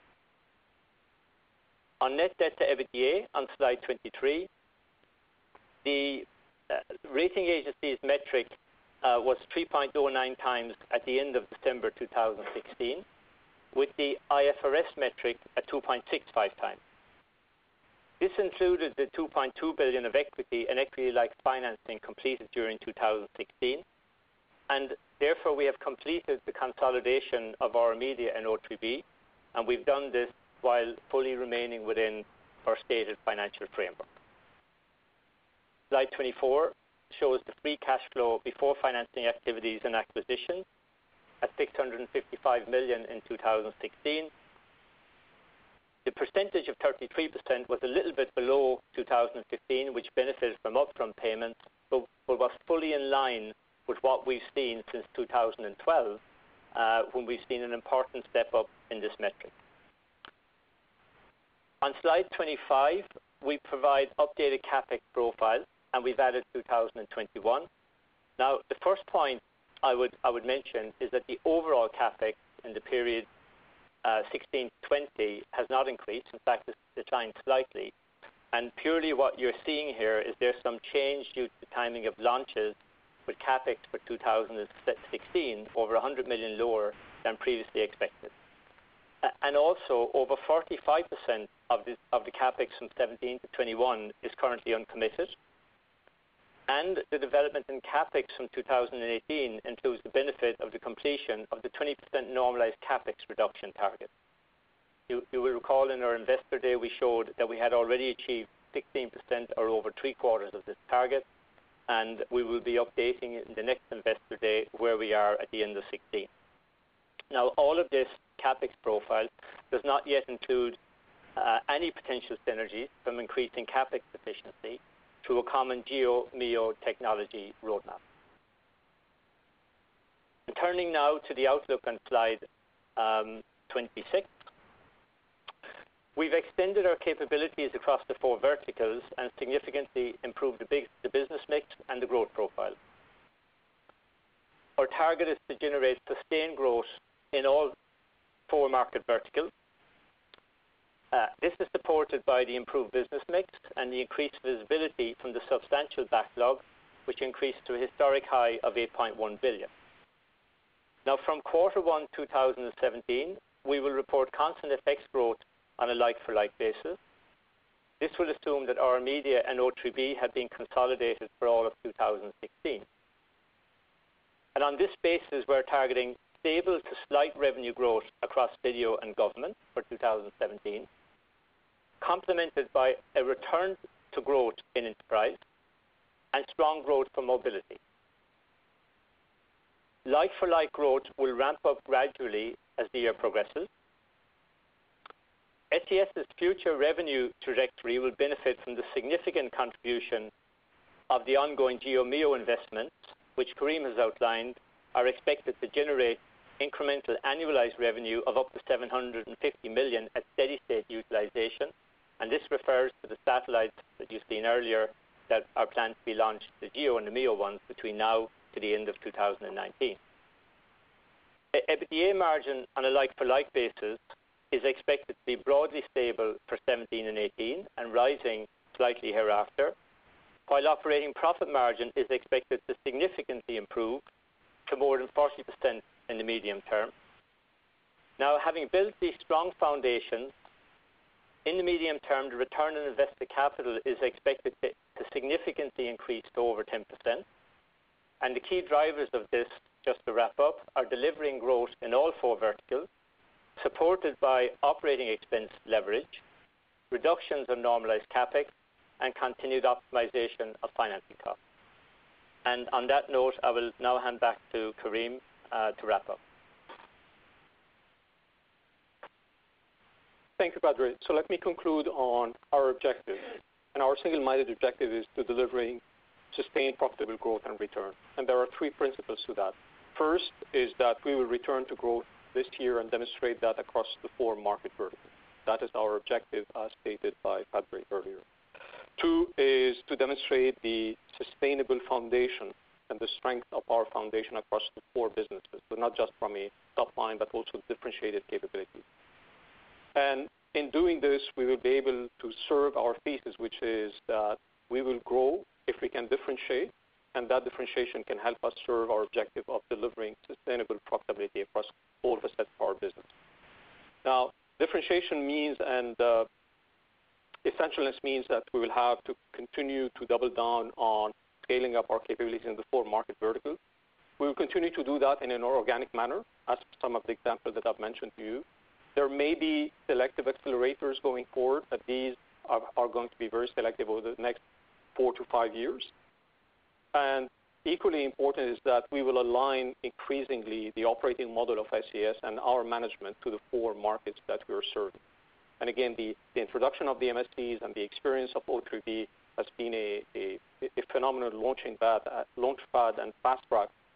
On net debt to EBITDA on slide twenty-three, the uh, rating agency's metric uh, was three point oh nine times at the end of December two thousand sixteen, with the I F R S metric at two point six five times. This included the two point two billion of equity and equity-like financing completed during two thousand sixteen, and therefore we have completed the consolidation of Our Media and O three B, and we've done this while fully remaining within our stated financial framework. Slide twenty-four shows the free cash flow before financing activities and acquisitions at six hundred fifty-five million in two thousand sixteen. The percentage of thirty-three percent was a little bit below two thousand fifteen, which benefited from upfront payments, but, but was fully in line with what we've seen since two thousand twelve, uh, when we've seen an important step up in this metric. On slide twenty-five, we provide updated CapEx profile, and we've added two thousand twenty-one. Now, the first point I would I would mention is that the overall CapEx in the period uh, sixteen to twenty has not increased. In fact, it's declined slightly. And purely what you're seeing here is there's some change due to the timing of launches, with CapEx for two thousand sixteen over one hundred million lower than previously expected. Uh, and also, over forty-five percent of the, of the CapEx from seventeen to twenty-one is currently uncommitted. And the development in CapEx from two thousand eighteen includes the benefit of the completion of the twenty percent normalized CapEx reduction target. You, you will recall in our Investor Day we showed that we had already achieved sixteen percent or over three quarters of this target, and we will be updating in the next Investor Day where we are at the end of sixteen. Now, all of this CapEx profile does not yet include uh, any potential synergies from increasing CapEx efficiency through a common GEO-MEO technology roadmap. And turning now to the outlook on slide um, twenty-six, we've extended our capabilities across the four verticals and significantly improved the, big, the business mix and the growth profile. Our target is to generate sustained growth in all four market verticals. Uh, this is supported by the improved business mix and the increased visibility from the substantial backlog, which increased to a historic high of eight point one billion. Now, from quarter one two thousand seventeen, we will report constant F X growth on a like-for-like basis. This will assume that our media and O three B have been consolidated for all of two thousand sixteen. And on this basis, we're targeting stable to slight revenue growth across video and government for two thousand seventeen, complemented by a return to growth in enterprise and strong growth for mobility. Like-for-like growth will ramp up gradually as the year progresses. SES's future revenue trajectory will benefit from the significant contribution of the ongoing GEO-MEO investments, which Karim has outlined, are expected to generate incremental annualized revenue of up to seven hundred fifty million at steady state utilization. And this refers to the satellites that you've seen earlier that are planned to be launched, the GEO and the MEO ones, between now to the end of two thousand nineteen. EBITDA margin on a like-for-like basis is expected to be broadly stable for seventeen and eighteen and rising slightly hereafter, while operating profit margin is expected to significantly improve to more than forty percent in the medium term. Now, having built these strong foundations, in the medium term, the return on invested capital is expected to, to significantly increase to over ten percent. And the key drivers of this, just to wrap up, are delivering growth in all four verticals, supported by operating expense leverage, reductions of normalized CapEx, and continued optimization of financing costs. And on that note, I will now hand back to Karim uh, to wrap up. Thank you, Badri. So let me conclude on our objective. And our single-minded objective is to delivering sustained profitable growth and return. And there are three principles to that. First is that we will return to growth this year and demonstrate that across the four market verticals. That is our objective as stated by Badri earlier. Two is to demonstrate the sustainable foundation and the strength of our foundation across the four businesses, so not just from a top line, but also differentiated capabilities. And in doing this, we will be able to serve our thesis, which is that we will grow if we can differentiate, and that differentiation can help us serve our objective of delivering sustainable profitability across all facets of our business. Now, differentiation means, and uh, essentialness means that we will have to continue to double down on scaling up our capabilities in the four market verticals. We will continue to do that in an organic manner, as some of the examples that I've mentioned to you. There may be selective accelerators going forward, but these are, are going to be very selective over the next four to five years. And equally important is that we will align increasingly the operating model of S E S and our management to the four markets that we are serving. And again, the, the introduction of the M S Cs and the experience of O three B has been a, a, a phenomenal launching pad, uh, launch pad and fast track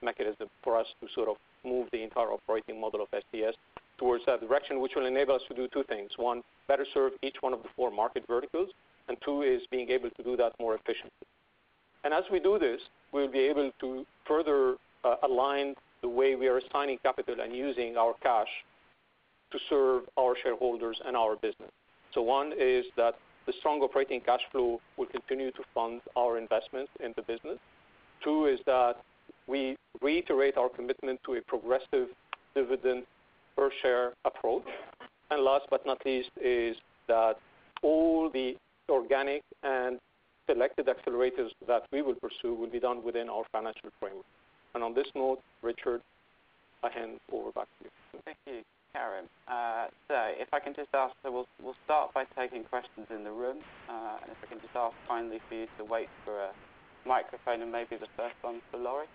mechanism for us to sort of move the entire operating model of S T S towards that direction, which will enable us to do two things. One, better serve each one of the four market verticals, and two is being able to do that more efficiently. And as we do this, we'll be able to further uh, align the way we are assigning capital and using our cash to serve our shareholders and our business. So one is that the strong operating cash flow will continue to fund our investments in the business. Two is that we reiterate our commitment to a progressive dividend per share approach. And last but not least is that all the organic and selected accelerators that we will pursue will be done within our financial framework. And on this note, Richard, I hand over back to you. Thank you, Karim. Uh, so if I can just ask, so we'll, we'll start by taking questions in the room. Uh, and if I can just ask kindly for you to wait for a microphone, and maybe the first one for Laurie.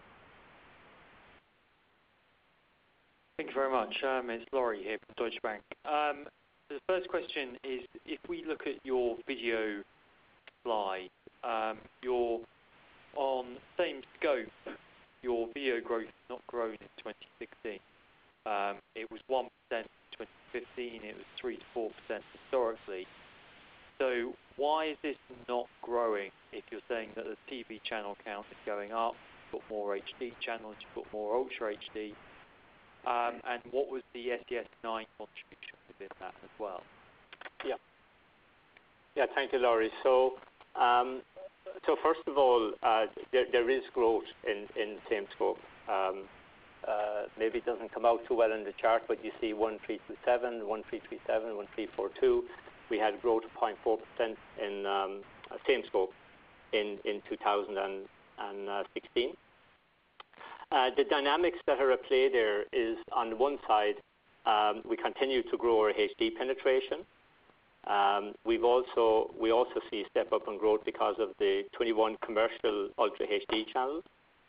Thank you very much. Um, it's Laurie here from Deutsche Bank. Um, the first question is, if we look at your video slide, um, you're on same scope, your video growth has not grown in twenty sixteen. Um, it was one percent in twenty fifteen, it was three to four percent historically. So why is this not growing if you're saying that the T V channel count is going up, you've got more H D channels, you've got more Ultra H D? Um, and what was the S E S nine contribution within that as well? Yeah. Yeah, thank you, Laurie. So, um, so first of all, uh, there, there is growth in, in the same scope. Um, uh, maybe it doesn't come out too well in the chart, but you see one three two seven, one three three seven, one three four two. We had growth of zero point four percent in um, same scope in, in two thousand sixteen. Uh, the dynamics that are at play there is, on the one side, um, we continue to grow our H D penetration. Um, we've also we also see a step up in growth because of the twenty-one commercial Ultra H D channels.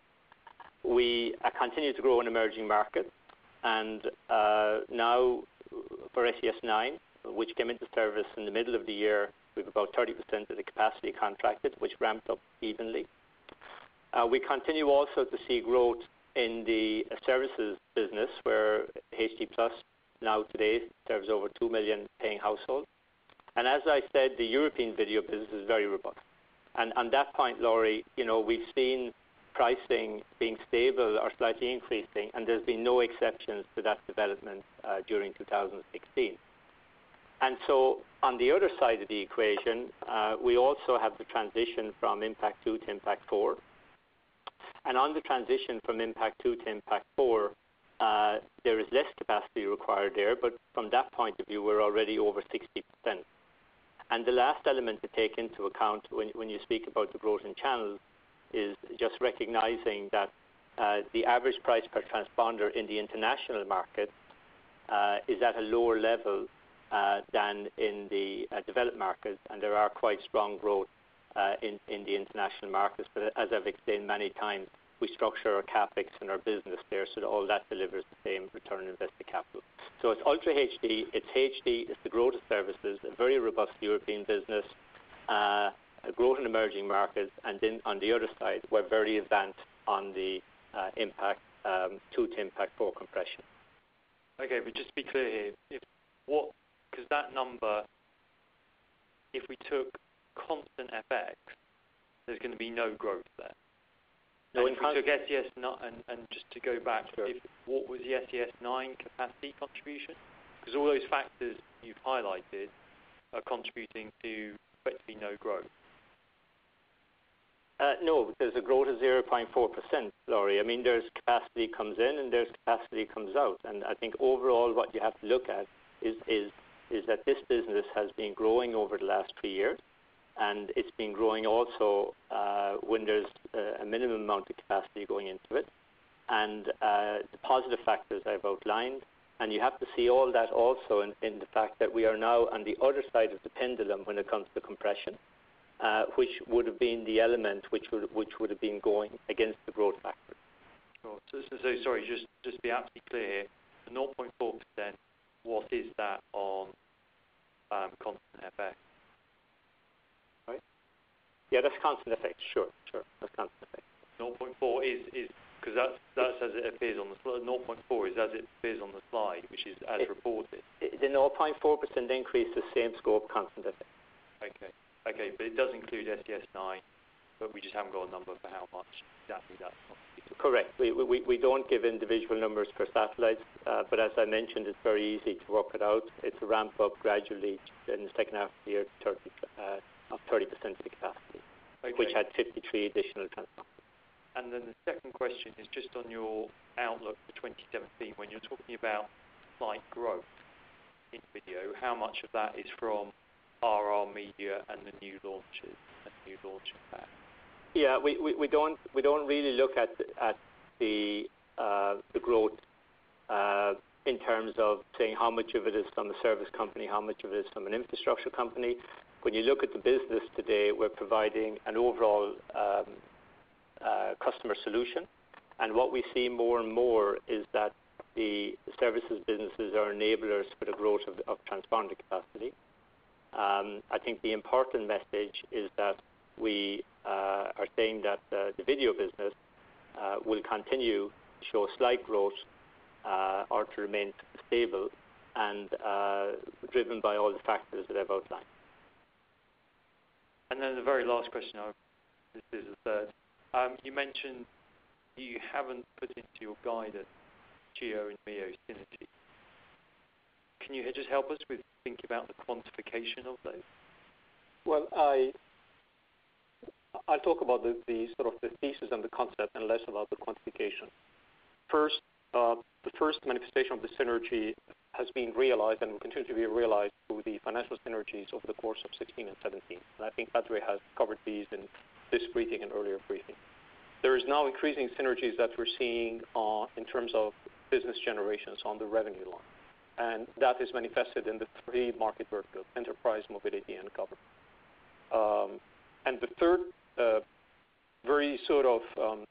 We uh, continue to grow in emerging markets, and uh, now for S E S nine, which came into service in the middle of the year, we have about thirty percent of the capacity contracted, which ramped up evenly. Uh, we continue also to see growth in the uh, services business, where H D Plus now today serves over two million paying households. And as I said, the European video business is very robust. And on that point, Laurie, you know, we've seen pricing being stable or slightly increasing, and there's been no exceptions to that development uh, during two thousand sixteen. And so on the other side of the equation, uh, we also have the transition from Impact two to Impact four. And on the transition from Impact two to Impact four, uh, there is less capacity required there, but from that point of view, we're already over sixty percent. And the last element to take into account when, when you speak about the growth in channels is just recognizing that uh, the average price per transponder in the international market uh, is at a lower level uh, than in the uh, developed markets, and there are quite strong growth Uh, in, in the international markets. But as I've explained many times, we structure our capex and our business there so that all that delivers the same return on invested capital. So it's Ultra H D, it's H D, it's the growth of services, a very robust European business, uh, a growth in emerging markets, and then on the other side, we're very advanced on the uh, Impact um, two to Impact four compression. Okay, but just to be clear here, if what, because that number, if we took constant F X, there's going to be no growth there. No, if we took S E S nine, and, and just to go back, sure. if, what was the S E S nine capacity contribution? Because all those factors you've highlighted are contributing to effectively no growth. Uh, no, there's a growth of zero point four percent, Laurie. I mean, there's capacity comes in and there's capacity comes out. And I think overall what you have to look at is, is, is that this business has been growing over the last three years. And it's been growing also uh, when there's uh, a minimum amount of capacity going into it. And uh, the positive factors I've outlined. And you have to see all that also in, in the fact that we are now on the other side of the pendulum when it comes to compression, uh, which would have been the element which would, which would have been going against the growth factor. Sure. So, so, so sorry, just, just to be absolutely clear here, the zero point four percent, what is that on um, constant F X? Yeah, that's constant effect. Sure, sure. That's constant effect. zero point four is, is Because that's, that's as it appears on the slide. zero point four is as it appears on the slide, which is as it, reported. It, the zero point four percent increase is same scope, constant F X. Okay. Okay, but it does include S D S nine, but we just haven't got a number for how much exactly that's contributed. Correct. We, we, we don't give individual numbers per satellites, uh, but as I mentioned, it's very easy to work it out. It's a ramp up gradually in the second half of the year to thirty, uh, of thirty percent of the capacity, Okay. which had fifty-three additional transponders. And then the second question is just on your outlook for twenty seventeen. When you're talking about slight growth in video, how much of that is from R R Media and the new launches and new launching pad? Yeah, we, we, we don't we don't really look at at the uh, the growth uh, in terms of saying how much of it is from a service company, how much of it is from an infrastructure company. When you look at the business today, we're providing an overall um, uh, customer solution, and what we see more and more is that the services businesses are enablers for the growth of, of transponder capacity. Um, I think the important message is that we uh, are saying that uh, the video business uh, will continue to show slight growth uh, or to remain stable and uh, driven by all the factors that I've outlined. And then the very last question, I've, this is the third. Um, you mentioned you haven't put into your guidance GEO and MEO synergy. Can you just help us with thinking about the quantification of those? Well, I, I'll talk about the, the sort of the thesis and the concept and less about the quantification. First, uh, the first manifestation of the synergy has been realized and will continue to be realized through the financial synergies over the course of sixteen and seventeen. And I think Patrick has covered these in this briefing and earlier briefing. There is now increasing synergies that we're seeing uh, in terms of business generations on the revenue line. And that is manifested in the three market verticals: enterprise, mobility, and government. Um, and the third uh, very sort of um,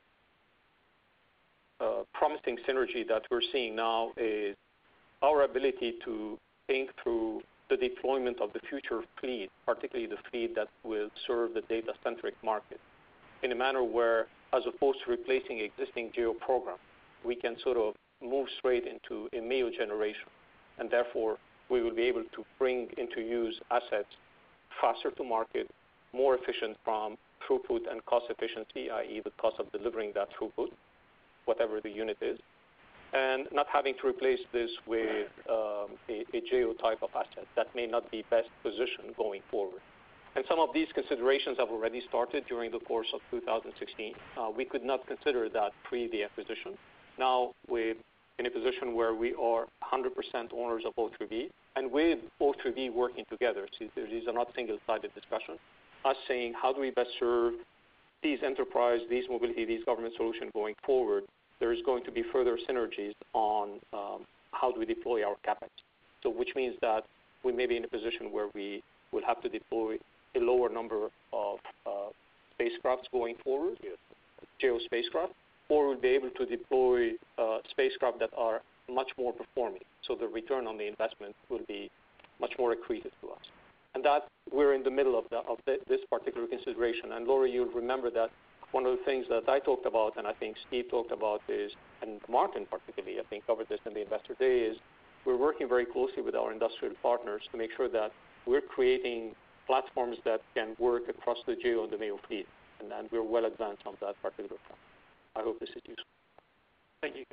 uh, promising synergy that we're seeing now is our ability to think through the deployment of the future fleet, particularly the fleet that will serve the data-centric market, in a manner where, as opposed to replacing existing GEO programs, we can sort of move straight into a MEO generation. And therefore, we will be able to bring into use assets faster to market, more efficient from throughput and cost efficiency, that is the cost of delivering that throughput, whatever the unit is, and not having to replace this with um, a, a GEO type of asset that may not be best positioned going forward. And some of these considerations have already started during the course of two thousand sixteen. Uh, we could not consider that pre the acquisition. Now we're in a position where we are one hundred percent owners of O three B, and with O three B working together, so these are not single-sided discussions, us saying how do we best serve these enterprise, these mobility, these government solutions going forward. There is going to be further synergies on um, how do we deploy our CapEx. So which means that we may be in a position where we will have to deploy a lower number of uh, spacecrafts going forward, GEO spacecraft, or we'll be able to deploy uh, spacecraft that are much more performing. So the return on the investment will be much more accretive to us. And that we're in the middle of, the, of the, this particular consideration. And Laurie, you'll remember that one of the things that I talked about, and I think Steve talked about is, and Martin particularly, I think covered this in the Investor Day, is we're working very closely with our industrial partners to make sure that we're creating platforms that can work across the GEO and the MEO fleet. And, and we're well advanced on that particular front. I hope this is useful. Thank you.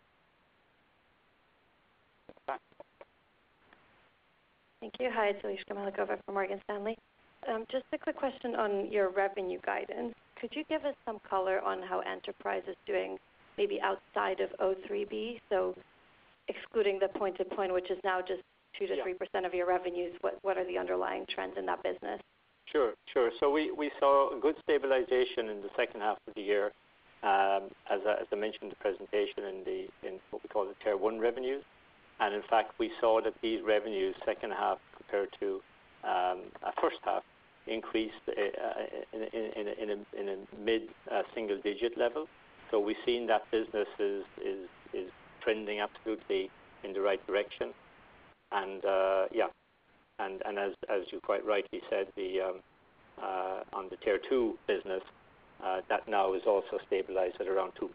Thank you. Hi, it's Alicia Malikova from Morgan Stanley. Um, just a quick question on your revenue guidance. Could you give us some color on how enterprise is doing, maybe outside of O three B? So excluding the point-to-point, which is now just two to three percent of your revenues, what, what are the underlying trends in that business? Sure, sure. So we, we saw a good stabilization in the second half of the year, um, as, I, as I mentioned in the presentation, in, the, in what we call the Tier one revenues. And in fact, we saw that these revenues, second half compared to um, uh, first half, increased uh, in, in, in, in a, in a mid-single-digit uh, level. So we've seen that business is, is, is trending absolutely in the right direction. And uh, yeah, and, and as, as you quite rightly said, the um, uh, on the Tier two business, uh, that now is also stabilized at around two percent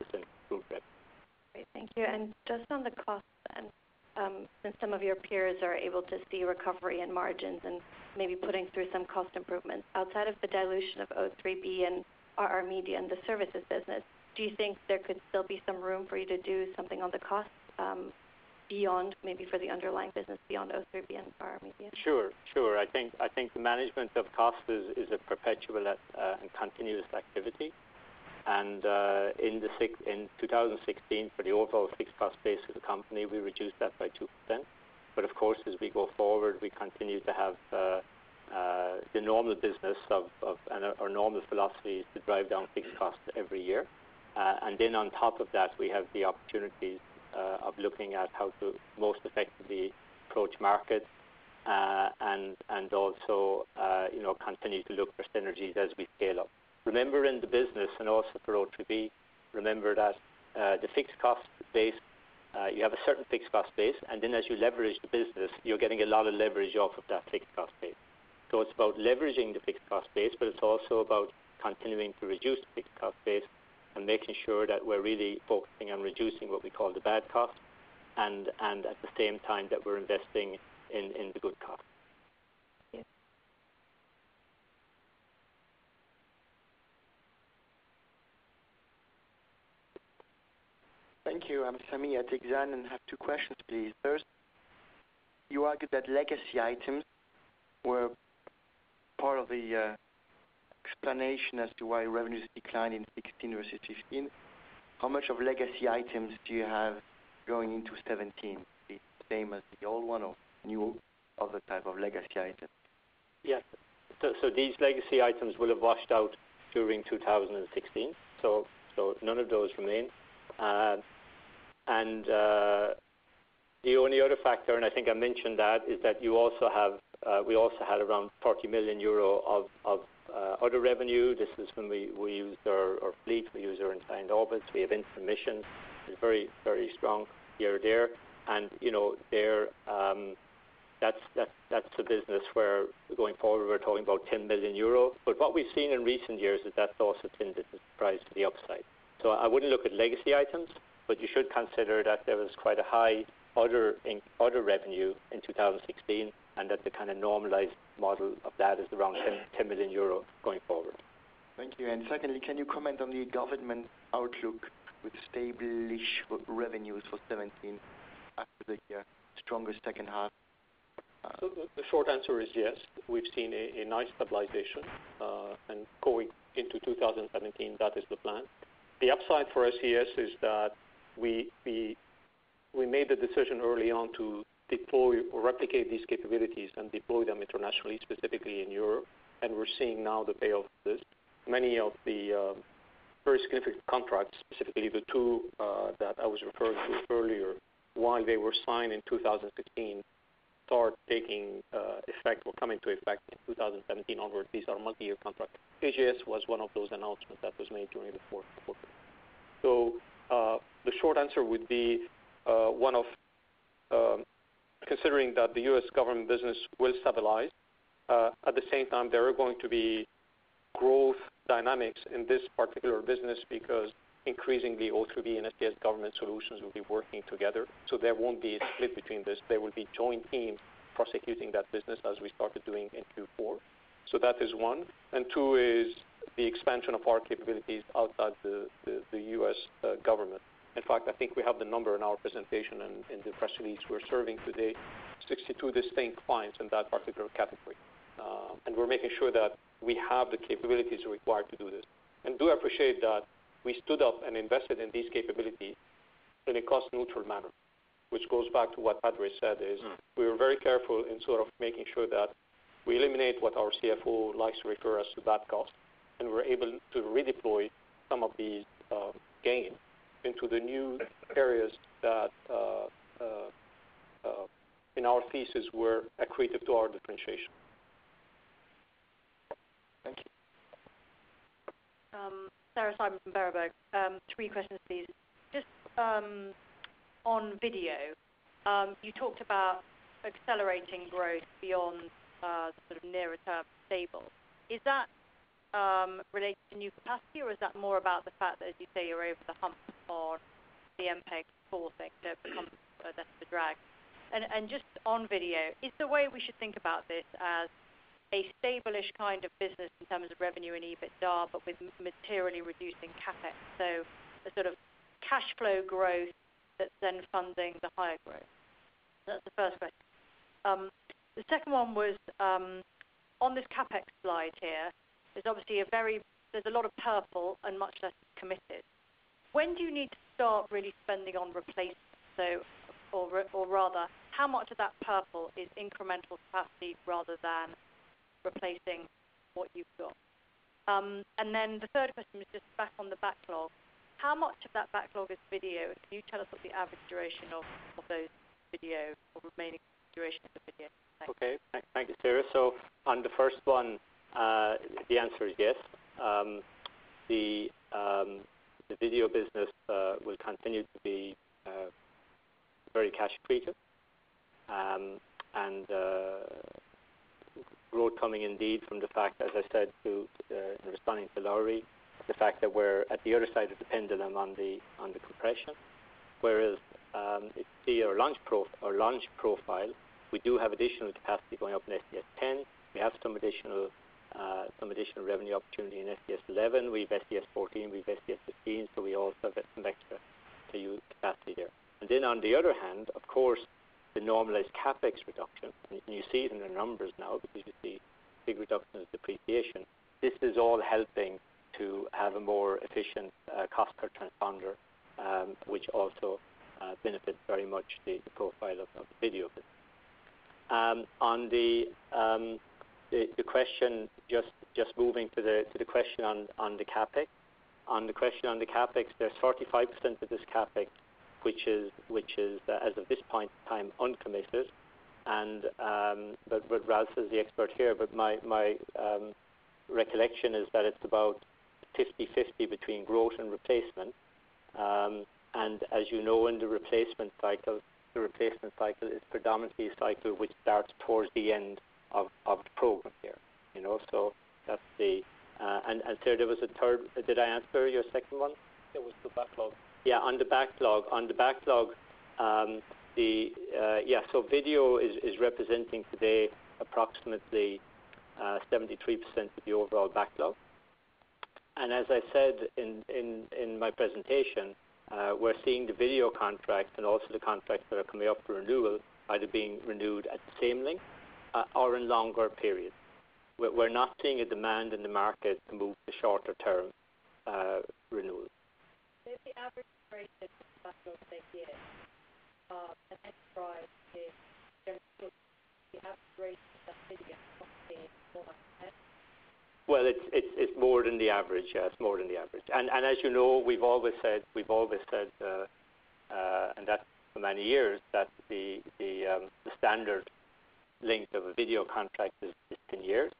improved revenue. Great, thank you. And just on the cost then, um, since some of your peers are able to see recovery in margins and maybe putting through some cost improvements, outside of the dilution of O three B and R R Media and the services business, do you think there could still be some room for you to do something on the cost um, beyond, maybe for the underlying business, beyond O three B and R R Media? Sure, sure. I think I think the management of cost is, is a perpetual uh, and continuous activity. And uh, in the six, in two thousand sixteen, for the overall fixed cost base of the company, we reduced that by two percent. But of course, as we go forward, we continue to have uh, uh, the normal business of, of and our normal philosophy is to drive down fixed costs every year. Uh, and then on top of that, we have the opportunities uh, of looking at how to most effectively approach markets uh, and and also uh, you know continue to look for synergies as we scale up. Remember in the business and also for O three B, remember that uh, the fixed cost base, uh, you have a certain fixed cost base, and then as you leverage the business, you're getting a lot of leverage off of that fixed cost base. So it's about leveraging the fixed cost base, but it's also about continuing to reduce the fixed cost base and making sure that we're really focusing on reducing what we call the bad costs, and, and at the same time that we're investing in, in the good costs. Thank you. I'm Sami at Exane and have two questions, please. First, you argued that legacy items were part of the uh, explanation as to why revenues declined in sixteen versus fifteen. How much of legacy items do you have going into seventeen? The same as the old one or new other type of legacy items? Yes. So, so these legacy items will have washed out during two thousand sixteen. So, so none of those remain. Uh, and uh, the only other factor, and I think I mentioned that, is that you also have, uh, we also had around forty million euro of, of uh, other revenue. This is when we, we used our, our fleet, we use our inclined orbits, we have instant missions. It's very, very strong year there. And, you know, there, um, that's, that's, that's a business where going forward we're talking about ten million euro. But what we've seen in recent years is that's also tended to surprise to the upside. So I wouldn't look at legacy items, but you should consider that there was quite a high other in, other revenue in two thousand sixteen, and that the kind of normalized model of that is around ten million euro going forward. Thank you. And secondly, can you comment on the government outlook with stable-ish revenues for seventeen after the uh, stronger second half? Uh, so the, the short answer is yes. We've seen a, a nice stabilization, uh, and going into two thousand seventeen, that is the plan. The upside for S E S is that we, we, we made the decision early on to deploy or replicate these capabilities and deploy them internationally, specifically in Europe, and we're seeing now the payoff of this. Many of the uh, very significant contracts, specifically the two uh, that I was referring to earlier, while they were signed in two thousand sixteen, start taking uh, effect or come into effect in two thousand seventeen onward. These are multi-year contracts. A G S was one of those announcements that was made during the fourth quarter. So uh, the short answer would be uh, one of um, considering that the U S government business will stabilize. Uh, at the same time, there are going to be growth dynamics in this particular business because increasingly O three B and S E S government solutions will be working together. So there won't be a split between this. There will be joint teams prosecuting that business as we started doing in Q four. So that is one. And two is the expansion of our capabilities outside the, the, the U S uh, government. In fact, I think we have the number in our presentation and in the press release. We're serving today sixty-two distinct clients in that particular category. Uh, and we're making sure that we have the capabilities required to do this. And do appreciate that we stood up and invested in these capabilities in a cost-neutral manner, which goes back to what Padre said is mm. we were very careful in sort of making sure that we eliminate what our C F O likes to refer as to bad cost, and we're able to redeploy some of these uh, gains into the new areas that uh, uh, uh, in our thesis were accretive to our differentiation. Thank you. Um, Sarah Simon from Berenberg. Um, three questions, please. Just um, on video, um, you talked about accelerating growth beyond uh, the sort of nearer term stable. Is that um, related to new capacity, or is that more about the fact that, as you say, you're over the hump on the M P E G four thing that becomes uh, that's the drag. And, and just on video, is the way we should think about this as a stable-ish kind of business in terms of revenue and EBITDA, but with materially reducing CapEx? So a sort of cash flow growth that's then funding the higher growth. That's the first question. Um, the second one was um, on this CapEx slide here. There's obviously a very there's a lot of purple and much less committed. When do you need to start really spending on replacement? So, or or rather, how much of that purple is incremental capacity rather than replacing what you've got? Um, and then the third question was just back on the backlog. How much of that backlog is video? Can you tell us what the average duration of, of those video or remaining duration of the video? Thanks. Okay, thank, thank you, Sarah. So on the first one, uh, the answer is yes. Um, the um, the video business uh, will continue to be uh, very cash accretive, um, and uh, growth coming indeed from the fact, as I said, to uh, in responding to Laurie, the fact that we're at the other side of the pendulum on the on the compression, whereas um, if you see our launch prof our launch profile, we do have additional capacity going up in S D S ten. We have some additional uh, some additional revenue opportunity in S D S eleven. We have S D S fourteen. We have S D S fifteen. So we also have some extra to use capacity there. And then on the other hand, of course, the normalized CapEx reduction, and you see it in the numbers now because you see big reduction of depreciation. This is all helping to have a more efficient uh, cost per transponder, um, which also uh, benefits very much the, the profile of, of the video business. Um, on the, um, the the question, just just moving to the to the question on, on the CapEx. On the question on the CapEx, there's forty-five percent of this CapEx, which is which is uh, as of this point in time uncommitted, and um, but but Ralph is the expert here. But my my um, recollection is that it's about fifty fifty between growth and replacement. Um, and as you know, in the replacement cycle, the replacement cycle is predominantly a cycle which starts towards the end of, of the program here. You know, so that's the uh, and and so there was a third. Did I answer your second one? It was the backlog. Yeah, on the backlog. On the backlog, um, the uh, yeah. So video is is representing today approximately uh, seventy-three percent of the overall backlog. And as I said in in in my presentation, uh, we're seeing the video contracts and also the contracts that are coming up for renewal either being renewed at the same length uh, or in longer periods. We're, we're not seeing a demand in the market to move to shorter term uh, renewals. If the average duration of the backlog this year, uh, an enterprise is generally the average duration of that video must be more like ten. Well, it's it's it's more than the average. Yeah, it's more than the average. And and as you know, we've always said we've always said, uh, uh, and that's for many years, that the the um, the standard length of a video contract is, is ten years.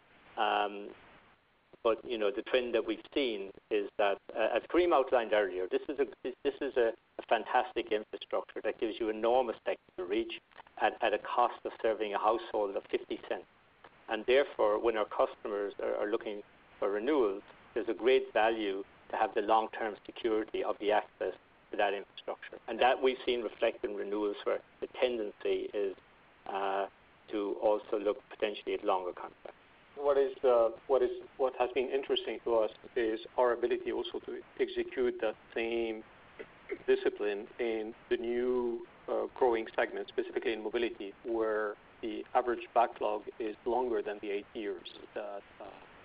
Um, but you know, the trend that we've seen is that, uh, as Kareem outlined earlier, this is a this is a, a fantastic infrastructure that gives you enormous technical reach at, at a cost of serving a household of fifty cents. And therefore, when our customers are, are looking for renewals, there's a great value to have the long-term security of the access to that infrastructure. And that we've seen reflected in renewals where the tendency is uh, to also look potentially at longer contracts. What is uh, what is what has been interesting to us is our ability also to execute that same discipline in the new uh, growing segment, specifically in mobility, where the average backlog is longer than the eight years that uh,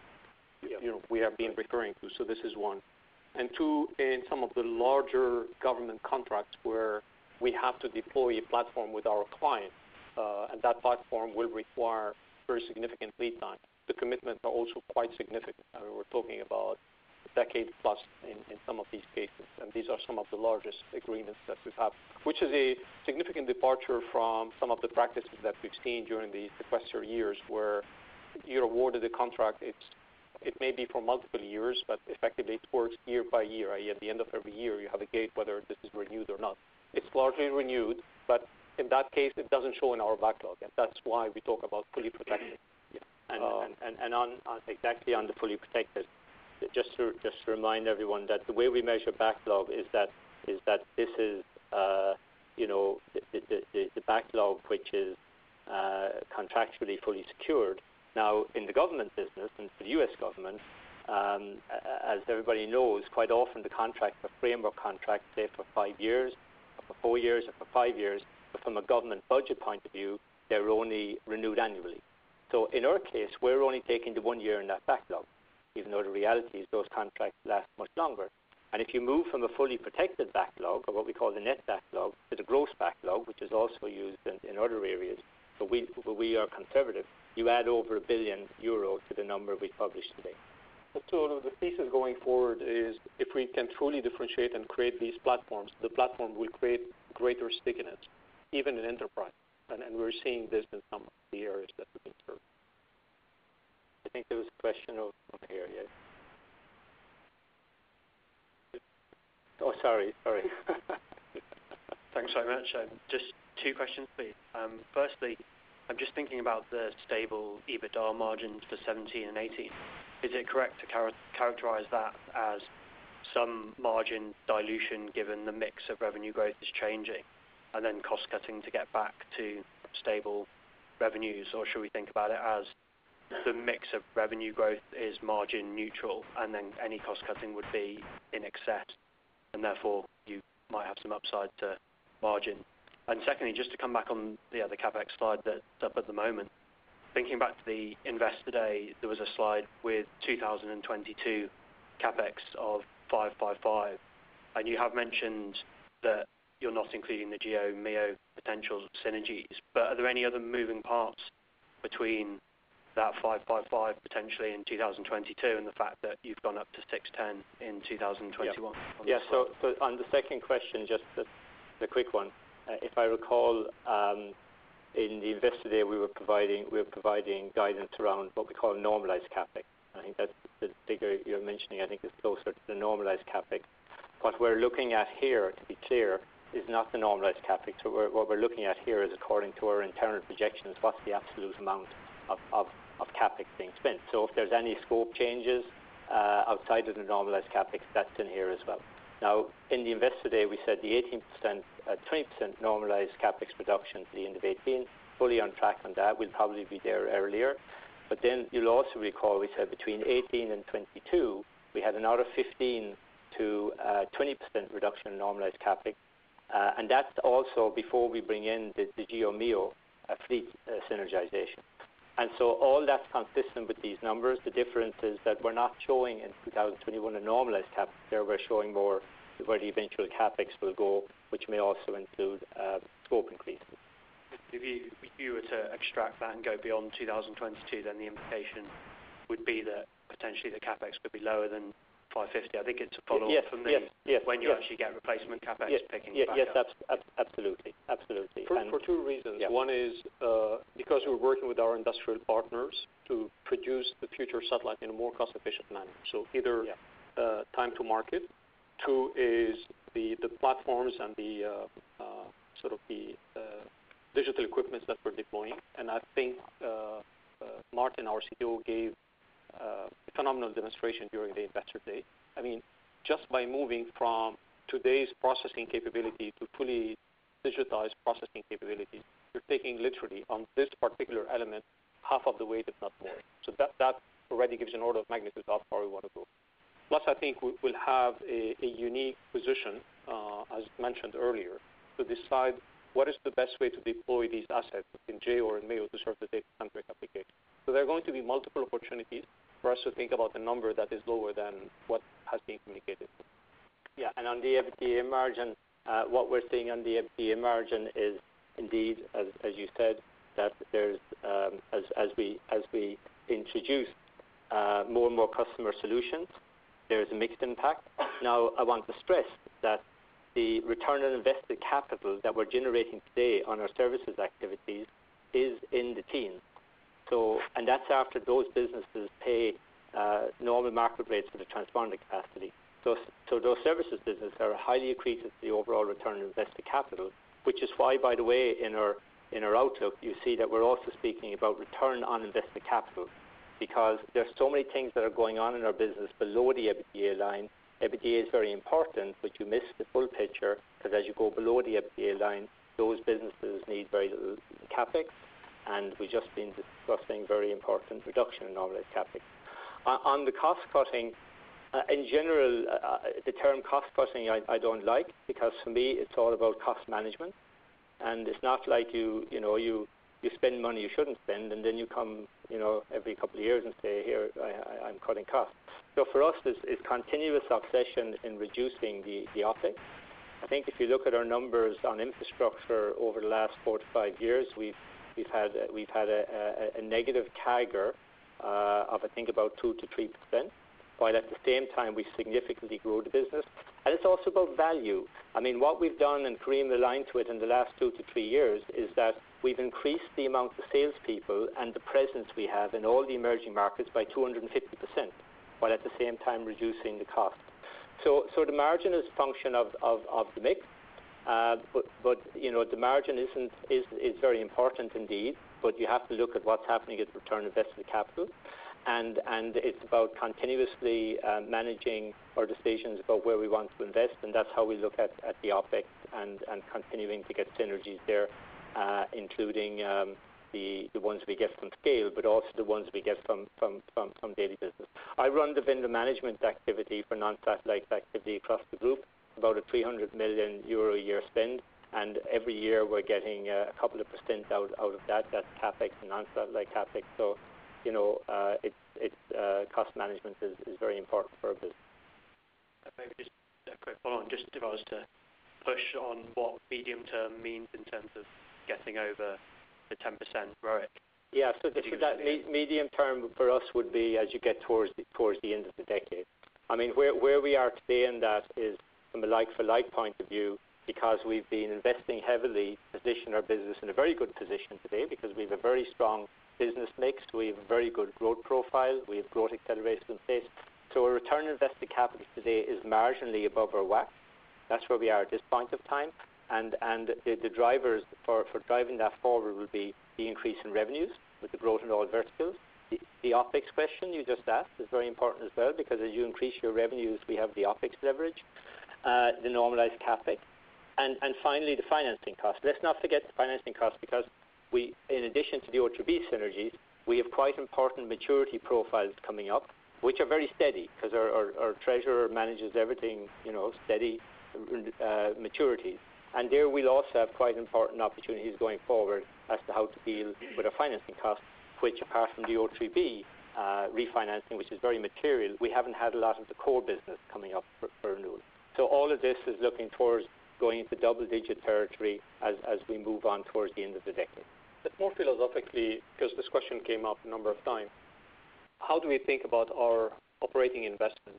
you know we have been referring to. So this is one. And two, in some of the larger government contracts where we have to deploy a platform with our client, uh, and that platform will require very significant lead time. The commitments are also quite significant. I mean, we're talking about a decade plus in, in some of these cases, and these are some of the largest agreements that we've had, which is a significant departure from some of the practices that we've seen during the sequester years, where you're awarded a contract. It's it may be for multiple years, but effectively it works year by year. that is, at the end of every year, you have a gate whether this is renewed or not. It's largely renewed, but in that case, it doesn't show in our backlog, and that's why we talk about fully protected. And, Uh, and, and, and on, on exactly on the fully protected, just to just to remind everyone that the way we measure backlog is that is that this is uh, you know the, the, the, the backlog which is uh, contractually fully secured. Now, in the government business and for the U S government, um, as everybody knows, quite often the contracts are framework contracts, say for five years, or for four years, or for five years. But from a government budget point of view, they're only renewed annually. So in our case, we're only taking the one year in that backlog, even though the reality is those contracts last much longer. And if you move from a fully protected backlog, or what we call the net backlog, to the gross backlog, which is also used in, in other areas, but we, but we are conservative, you add over a billion euro to the number we published today. So the thesis going forward is if we can truly differentiate and create these platforms, the platform will create greater stickiness, even in enterprise. And, and we're seeing this in some of the areas that we can serve. I think there was a question over, over here, yes. Oh, sorry, sorry. Thanks very much. Um, just two questions, please. Um, firstly, I'm just thinking about the stable EBITDA margins for seventeen and eighteen. Is it correct to char- characterize that as some margin dilution given the mix of revenue growth is changing, and then cost cutting to get back to stable revenues, or should we think about it as the mix of revenue growth is margin neutral and then any cost cutting would be in excess and therefore you might have some upside to margin? And secondly, just to come back on the other CapEx slide that's up at the moment, thinking back to the Investor Day, there was a slide with two thousand twenty-two CapEx of five five five, and you have mentioned that you're not including the Geo MEO potential synergies, but are there any other moving parts between that five five five potentially in two thousand twenty-two and the fact that you've gone up to six ten in two thousand twenty-one? Yeah, yeah so, so on the second question, just the, the quick one. Uh, if I recall, um, in the Investor Day, we were providing we were providing guidance around what we call normalized CapEx. I think that's the figure you're mentioning. I think is closer to the normalized CapEx. What we're looking at here, to be clear, is not the normalized CapEx. So we're, what we're looking at here is, according to our internal projections, what's the absolute amount of, of, of CapEx being spent. So if there's any scope changes uh, outside of the normalized CapEx, that's in here as well. Now, in the Investor Day, we said the eighteen percent, uh, twenty percent normalized CapEx reduction to the end of eighteen, fully on track on that. We'll probably be there earlier. But then you'll also recall we said between eighteen and twenty-two, we had another fifteen to twenty percent reduction in normalized CapEx. Uh, and that's also before we bring in the, the Geo MEO uh, fleet uh, synergization. And so all that's consistent with these numbers. The difference is that we're not showing in two thousand twenty-one a normalized CapEx there. We're showing more where the eventual CapEx will go, which may also include uh, scope increases. If you, if you were to extract that and go beyond two thousand twenty-two, then the implication would be that potentially the CapEx could be lower than five fifty. I think it's a follow-up yes, from the yes, yes, when you yes. actually get replacement CapEx yes, picking yes, back yes, up. Yes, ab- absolutely, absolutely. For, and for two reasons. Yeah. One is uh, because we're working with our industrial partners to produce the future satellite in a more cost-efficient manner. So either yeah. uh, time to market. Two is the, the platforms and the uh, uh, sort of the uh, digital equipment that we're deploying. And I think uh, uh, Martin, our C T O, gave uh, a phenomenal demonstration during the Investor Day. I mean, just by moving from today's processing capability to fully digitized processing capabilities, you're taking literally on this particular element half of the weight, if not more. So that, that already gives an order of magnitude of how far we want to go. Plus, I think we, we'll have a, a unique position, uh, as mentioned earlier, to decide what is the best way to deploy these assets in Geo or in MEO to serve the data-centric application. So there are going to be multiple opportunities for us to think about a number that is lower than what has been communicated. Yeah, and on the EBITDA margin, uh, what we're seeing on the EBITDA margin is indeed, as, as you said, that there's um, as, as we as we introduce uh, more and more customer solutions, there's a mixed impact. Now, I want to stress that the return on invested capital that we're generating today on our services activities is in the teens. So, and that's after those businesses pay uh, normal market rates for the transponder capacity. So, so those services businesses are highly accretive to the overall return on invested capital, which is why, by the way, in our in our outlook, you see that we're also speaking about return on invested capital, because there's so many things that are going on in our business below the EBITDA line. EBITDA is very important, but you miss the full picture because as you go below the EBITDA line, those businesses need very little capex, and we've just been discussing very important reduction in normalized capex. Uh, on the cost cutting, uh, in general, uh, the term cost cutting I, I don't like, because for me it's all about cost management, and it's not like you you know you you spend money you shouldn't spend, and then you come you know every couple of years and say, here I, I, I'm cutting costs. So for us, it's, it's continuous obsession in reducing the, the OpEx. I think if you look at our numbers on infrastructure over the last four to five years, we've we've had we've had a, a, a negative C A G R uh, of I think about two to three percent, while at the same time we significantly grow the business. And it's also about value. I mean, what we've done, and Kareem aligned to it in the last two to three years, is that we've increased the amount of salespeople and the presence we have in all the emerging markets by two hundred fifty percent, while at the same time reducing the cost. So, so the margin is a function of, of, of the mix, uh, but, but you know the margin isn't is is very important indeed. But you have to look at what's happening at return on invested capital, and and it's about continuously uh, managing our decisions about where we want to invest, and that's how we look at, at the OpEx and, and continuing to get synergies there, uh, including um, The, the ones we get from scale, but also the ones we get from, from, from, from daily business. I run the vendor management activity for non-satellite activity across the group, about a three hundred million euro a year spend, and every year we're getting uh, a couple of percent out, out of that. That's CapEx and non-satellite CapEx. So, you know, uh, it's, it's, uh, cost management is, is very important for our business. Maybe just a quick follow-on, just if I was to push on what medium term means in terms of getting over the ten percent R O I C. Yeah, so, the, so that me, medium term for us would be as you get towards the, towards the end of the decade. I mean, where, where we are today in that is from a like-for-like point of view, because we've been investing heavily to position our business in a very good position today, because we have a very strong business mix, we have a very good growth profile, we have growth accelerators in place. So our return on invested capital today is marginally above our W A C. That's where we are at this point of time. And, and the, the drivers for, for driving that forward will be the increase in revenues with the growth in all verticals. The, the OpEx question you just asked is very important as well, because as you increase your revenues, we have the OpEx leverage, uh, the normalized CapEx, and, and finally the financing cost. Let's not forget the financing cost, because we, in addition to the O three B synergies, we have quite important maturity profiles coming up, which are very steady, because our, our, our treasurer manages everything, you know, steady uh, maturities. And there we'll also have quite important opportunities going forward as to how to deal with our financing costs, which apart from the O three B uh, refinancing, which is very material, we haven't had a lot of the core business coming up for, for renewal. So all of this is looking towards going into double-digit territory as, as we move on towards the end of the decade. But more philosophically, because this question came up a number of times, how do we think about our operating investment?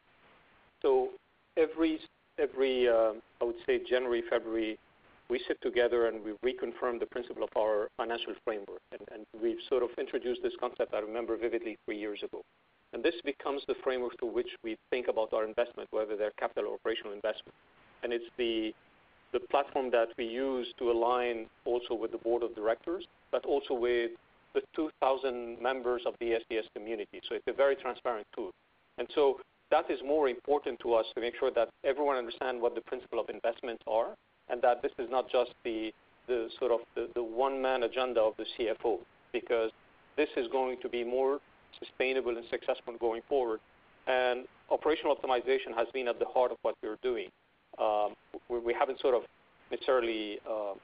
So every Every, uh, I would say, January, February, we sit together and we reconfirm the principle of our financial framework. And, and we've sort of introduced this concept, I remember vividly, three years ago. And this becomes the framework to which we think about our investment, whether they're capital or operational investment. And it's the, the platform that we use to align also with the board of directors, but also with the two thousand members of the S E S community. So it's a very transparent tool. And so that is more important to us to make sure that everyone understands what the principle of investments are, and that this is not just the, the sort of the, the one-man agenda of the C F O, because this is going to be more sustainable and successful going forward. And operational optimization has been at the heart of what we're doing. Um, we, we haven't sort of necessarily uh,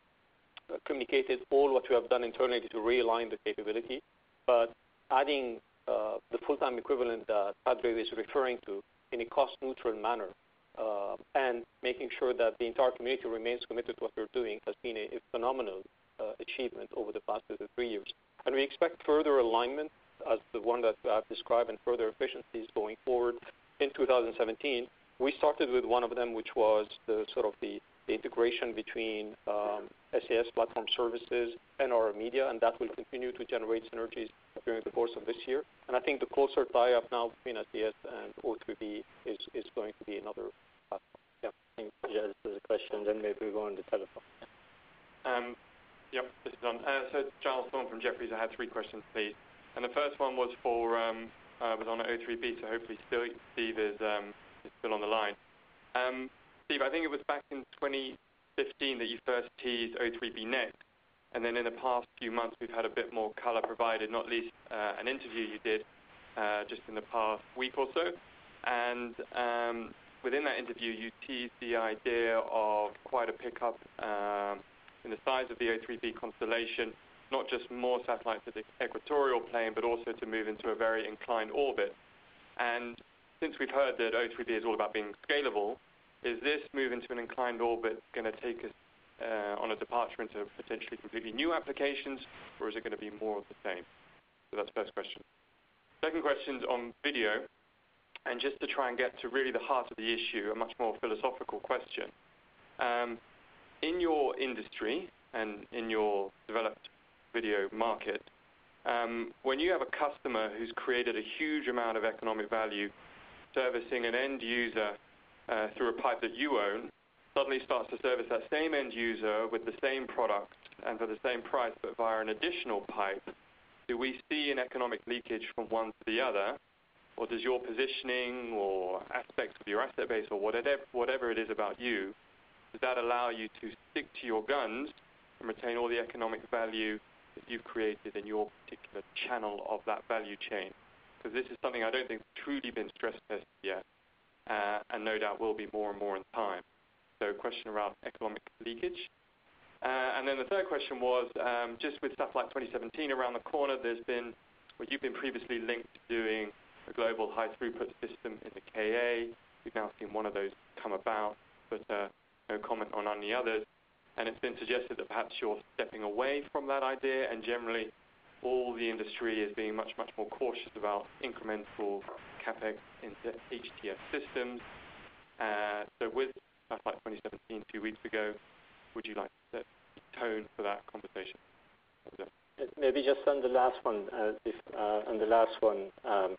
communicated all what we have done internally to realign the capability, but adding Uh, the full-time equivalent that Padre is referring to in a cost-neutral manner, uh, and making sure that the entire community remains committed to what we're doing has been a, a phenomenal uh, achievement over the past two to three years. And we expect further alignment as the one that I've described and further efficiencies going forward in two thousand seventeen. We started with one of them, which was the sort of the, the integration between um, S A S Platform Services and our media, and that will continue to generate synergies during the course of this year. And I think the closer tie-up now between S E S and O three B is, is going to be another platform. Yeah, I think yes, there's a question, then maybe we go on the telephone. Um, yep, this is on. Uh, so Giles Thorne from Jefferies, I had three questions, please. And the first one was for um, uh, was on O three B, so hopefully still, Steve is, um, is still on the line. Um, Steve, I think it was back in twenty fifteen that you first teased O three B Next, and then in the past few months we've had a bit more color provided, not least uh, an interview you did uh, just in the past week or so. And um, within that interview you teased the idea of quite a pickup um, in the size of the O three B constellation, not just more satellites at the equatorial plane, but also to move into a very inclined orbit. And since we've heard that O three B is all about being scalable, is this move into an inclined orbit going to take us uh, on a departure into potentially completely new applications, or is it going to be more of the same? So that's the first question. Second question is on video, and just to try and get to really the heart of the issue, a much more philosophical question. Um, in your industry and in your developed video market, um, when you have a customer who's created a huge amount of economic value servicing an end user uh, through a pipe that you own, suddenly starts to service that same end user with the same product and for the same price but via an additional pipe, do we see an economic leakage from one to the other? Or does your positioning or aspects of your asset base or whatever, whatever it is about you, does that allow you to stick to your guns and retain all the economic value that you've created in your particular channel of that value chain? Because this is something I don't think has truly been stress tested yet, uh, and no doubt will be more and more in time. So question around economic leakage. Uh, and then the third question was, um, just with Satellite twenty seventeen around the corner, there's been, well, you've been previously linked to doing a global high throughput system in the K A. We've now seen one of those come about, but uh, no comment on any others. And it's been suggested that perhaps you're stepping away from that idea, and generally all the industry is being much, much more cautious about incremental capex into H T S systems. Uh, so with Satellite twenty seventeen two weeks ago, would you like to set the tone for that conversation? Maybe just on the last one, uh, if, uh, on the last one, um,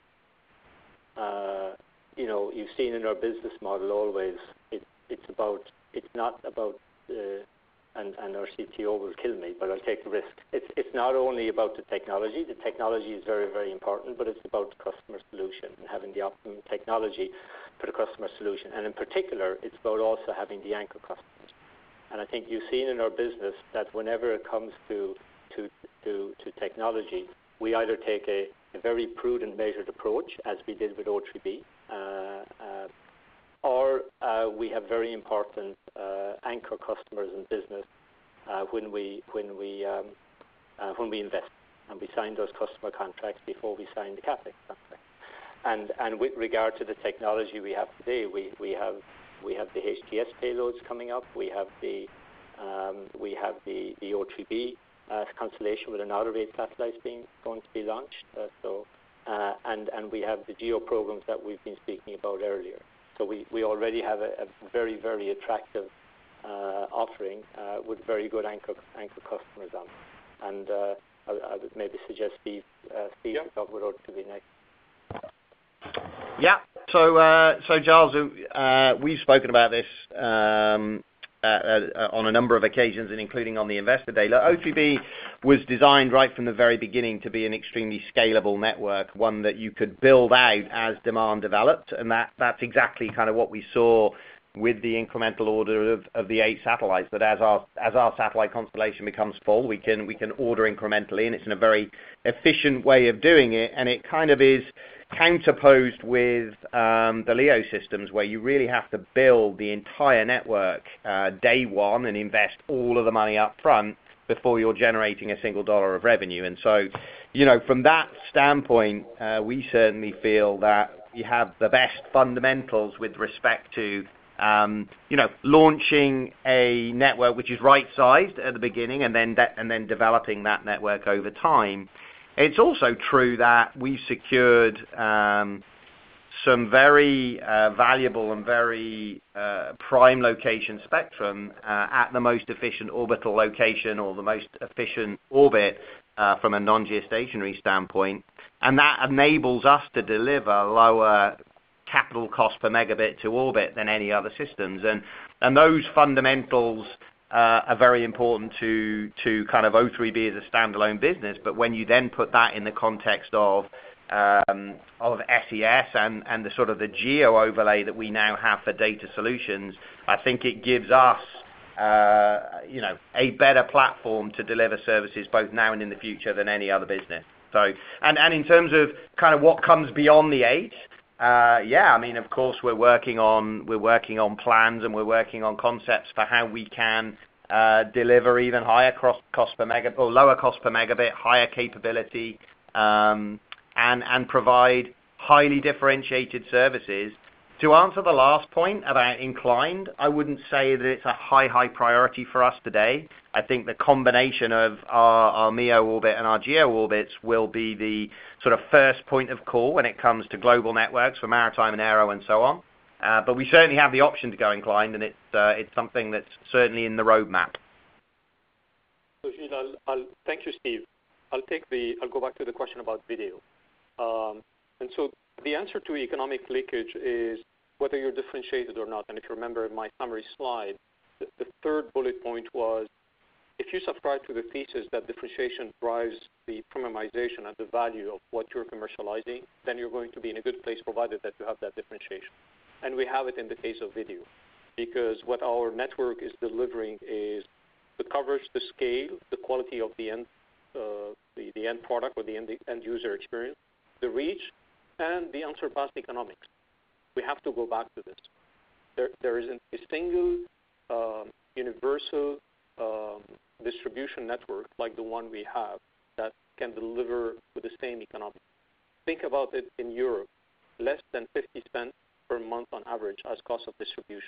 uh, you know, you've seen in our business model always, it, it's about, it's not about, uh, and, and our C T O will kill me, but I'll take the risk. It's, it's not only about the technology. The technology is very, very important, but it's about the customer solution and having the optimum technology for the customer solution. And in particular, it's about also having the anchor customers. And I think you've seen in our business that whenever it comes to to to, to technology, we either take a, a very prudent, measured approach, as we did with O three B, uh, uh, or uh, we have very important uh, anchor customers in business uh, when we when we um, uh, when we invest, and we sign those customer contracts before we sign the CapEx contract. And and with regard to the technology we have today, we, we have we have the H T S payloads coming up. We have the um, we have the, the O three B uh, constellation with another eight satellites being going to be launched. Uh, so uh, and and we have the GEO programs that we've been speaking about earlier. So we, we already have a, a very very attractive uh, offering uh, with very good anchor anchor customers on. And uh, I, I would maybe suggest Steve uh, Steve yeah. talk about O three B next. Yeah, so uh, so Giles, uh, we've spoken about this um, uh, uh, on a number of occasions, and including on the Investor Day. Look, O three B was designed right from the very beginning to be an extremely scalable network, one that you could build out as demand developed, and that, that's exactly kind of what we saw with the incremental order of, of the eight satellites. That as our as our satellite constellation becomes full, we can we can order incrementally, and it's in a very efficient way of doing it, and it kind of is counterposed with um, the LEO systems, where you really have to build the entire network uh, day one and invest all of the money up front before you're generating a single dollar of revenue. And so, you know, from that standpoint, uh, we certainly feel that we have the best fundamentals with respect to Um, you know, launching a network which is right-sized at the beginning, and then de- and then developing that network over time. It's also true that we've secured um, some very uh, valuable and very uh, prime location spectrum uh, at the most efficient orbital location, or the most efficient orbit uh, from a non-geostationary standpoint, and that enables us to deliver lower capital cost per megabit to orbit than any other systems. And and those fundamentals uh, are very important to to kind of O three B as a standalone business. But when you then put that in the context of um, of S E S and, and the sort of the geo overlay that we now have for data solutions, I think it gives us uh, you know a better platform to deliver services both now and in the future than any other business. So and, and in terms of kind of what comes beyond the eight. Uh, yeah, I mean, of course, we're working on we're working on plans and we're working on concepts for how we can uh, deliver even higher cost, cost per megabit or lower cost per megabit, higher capability, um, and and provide highly differentiated services. To answer the last point about inclined, I wouldn't say that it's a high high priority for us today. I think the combination of our, our MEO orbit and our geo orbits will be the sort of first point of call when it comes to global networks for maritime and aero and so on. Uh, but we certainly have the option to go inclined, and it's uh, it's something that's certainly in the roadmap. So, Gilles, I'll, I'll, thank you, Steve. I'll take the. I'll go back to the question about video. Um, and so the answer to economic leakage is whether you're differentiated or not. And if you remember my summary slide, the, the third bullet point was, if you subscribe to the thesis that differentiation drives the premiumization and the value of what you're commercializing, then you're going to be in a good place provided that you have that differentiation. And we have it in the case of video, because what our network is delivering is the coverage, the scale, the quality of the end, uh, the, the end product or the end, end user experience, the reach, and the unsurpassed economics. We have to go back to this. There, there isn't a single um, universal um, distribution network like the one we have that can deliver with the same economics. Think about it in Europe, less than fifty cents per month on average as cost of distribution.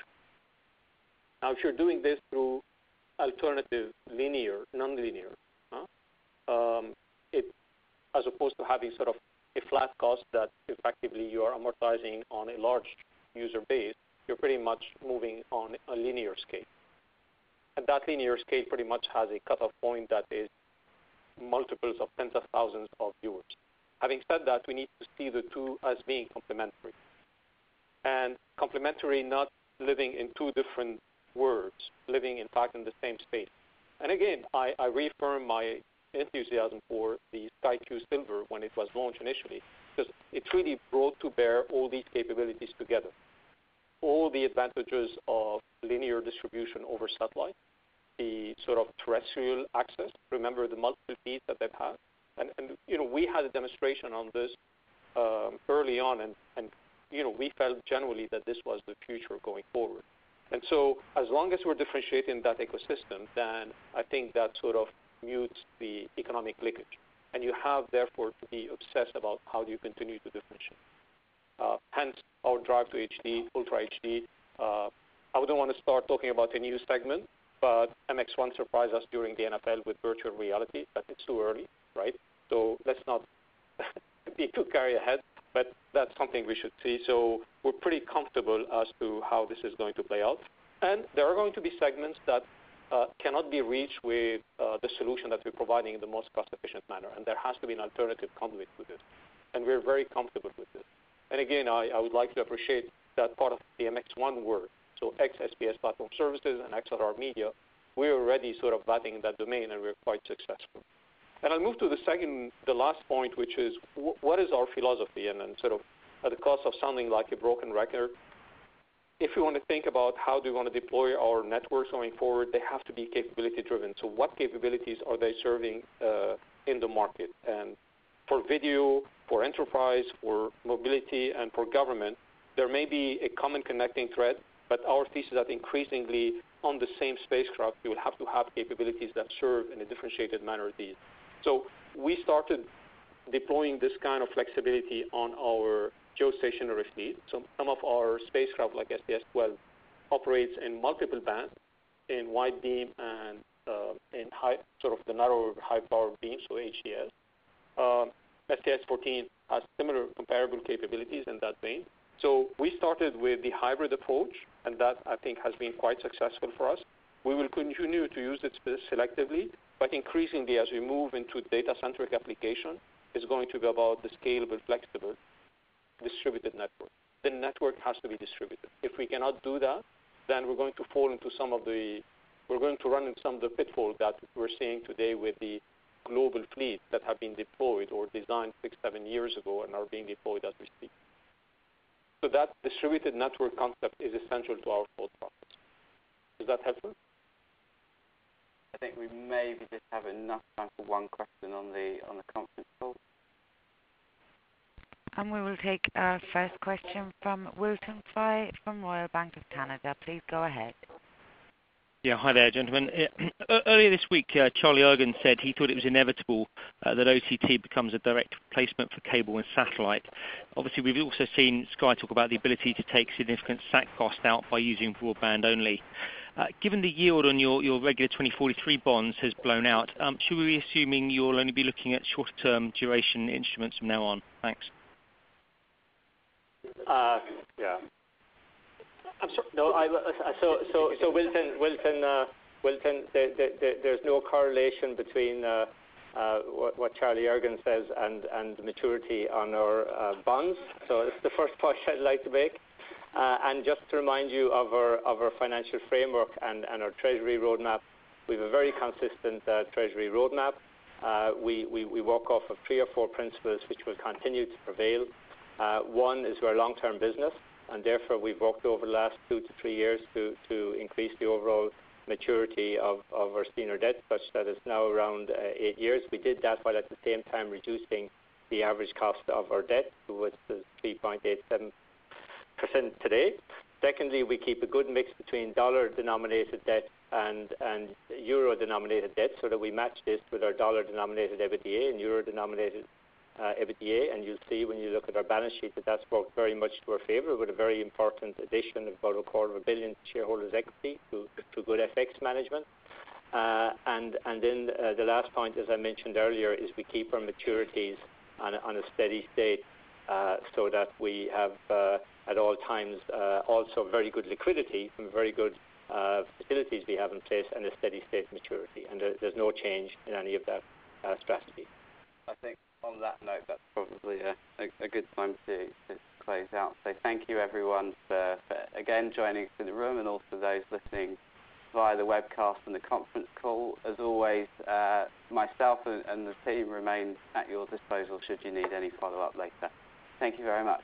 Now, if you're doing this through alternative linear, non-linear, huh, um, it, as opposed to having sort of a flat cost that effectively you are amortizing on a large user base, you're pretty much moving on a linear scale. And that linear scale pretty much has a cutoff point that is multiples of tens of thousands of viewers. Having said that, we need to see the two as being complementary. And complementary, not living in two different worlds, living in fact in the same space. And again, I, I reaffirm my enthusiasm for the SkyQ Silver when it was launched initially, because it really brought to bear all these capabilities together. All the advantages of linear distribution over satellite, the sort of terrestrial access, remember the multiple feeds that they've had. And, and you know, we had a demonstration on this um, early on, and, and you know, we felt generally that this was the future going forward. And so as long as we're differentiating that ecosystem, then I think that sort of mutes the economic leakage. And you have, therefore, to be obsessed about how do you continue to differentiate. Uh, hence, our drive to H D, Ultra H D. Uh, I wouldn't want to start talking about a new segment, but M X one surprised us during the N F L with virtual reality, but it's too early, right? So let's not be too carried ahead, but that's something we should see. So we're pretty comfortable as to how this is going to play out. And there are going to be segments that uh, cannot be reached with uh, the solution that we're providing in the most cost-efficient manner, and there has to be an alternative conduit to this. And we're very comfortable with this. And again, I, I would like to appreciate that part of the M X one work, so X S P S Platform Services and X L R Media, we're already sort of batting in that domain, and we're quite successful. And I'll move to the second, the last point, which is w- what is our philosophy? And, and sort of at the cost of sounding like a broken record, if we want to think about how do we want to deploy our networks going forward, they have to be capability-driven. So what capabilities are they serving uh, in the market? And for video, for enterprise, for mobility, and for government, there may be a common connecting thread, but our thesis is that increasingly on the same spacecraft, you will have to have capabilities that serve in a differentiated manner these. So we started deploying this kind of flexibility on our geostationary fleet. So some of our spacecraft, like S T S twelve, operates in multiple bands, in wide beam and uh, in high, sort of the narrow high power beam, so H D S. Um, S T S fourteen has similar comparable capabilities in that vein. So we started with the hybrid approach, and that I think has been quite successful for us. We will continue to use it selectively, but increasingly as we move into data-centric application, it's going to be about the scalable, flexible, distributed network. The network has to be distributed. If we cannot do that, then we're going to fall into some of the We're going to run into some of the pitfalls that we're seeing today with the global fleets that have been deployed or designed six, seven years ago and are being deployed as we speak. So that distributed network concept is essential to our thought process. Is that helpful? I think we maybe just have enough time for one question on the on the conference call. And we will take our first question from Wilton Fry from Royal Bank of Canada. Please go ahead. Yeah, hi there, gentlemen. Uh, earlier this week, uh, Charlie Ergen said he thought it was inevitable uh, that O T T becomes a direct replacement for cable and satellite. Obviously, we've also seen Sky talk about the ability to take significant S A C cost out by using broadband only. Uh, given the yield on your, your regular twenty forty-three bonds has blown out, um, should we be assuming you'll only be looking at shorter-term duration instruments from now on? Thanks. Uh, yeah. I'm sorry. No, I, so so so Wilton Wilton uh, Wilton. There, there, there's no correlation between uh, uh, what, what Charlie Ergen says and and maturity on our uh, bonds. So that's the first point I'd like to make. Uh, and just to remind you of our of our financial framework and, and our treasury roadmap, we have a very consistent uh, treasury roadmap. Uh, we, we we work off of three or four principles which will continue to prevail. Uh, one is we're a long-term business, and therefore we've worked over the last two to three years to, to increase the overall maturity of, of our senior debt, such that it's now around uh, eight years. We did that while at the same time reducing the average cost of our debt, which is three point eight seven percent today. Secondly, we keep a good mix between dollar-denominated debt and, and euro-denominated debt, so that we match this with our dollar-denominated EBITDA and euro-denominated Uh, EBITDA, and you'll see when you look at our balance sheet that that's worked very much to our favour with a very important addition of about a quarter of a billion shareholders' equity through, through good F X management. Uh, and and then uh, the last point, as I mentioned earlier, is we keep our maturities on a, on a steady state uh, so that we have uh, at all times uh, also very good liquidity from very good uh, facilities we have in place and a steady state maturity. And there, there's no change in any of that uh, strategy. I think on that note, that's probably a, a, a good time to, to close out. So thank you, everyone, for, for again joining us in the room, and also those listening via the webcast and the conference call. As always, uh, myself and, and the team remain at your disposal should you need any follow-up later. Thank you very much.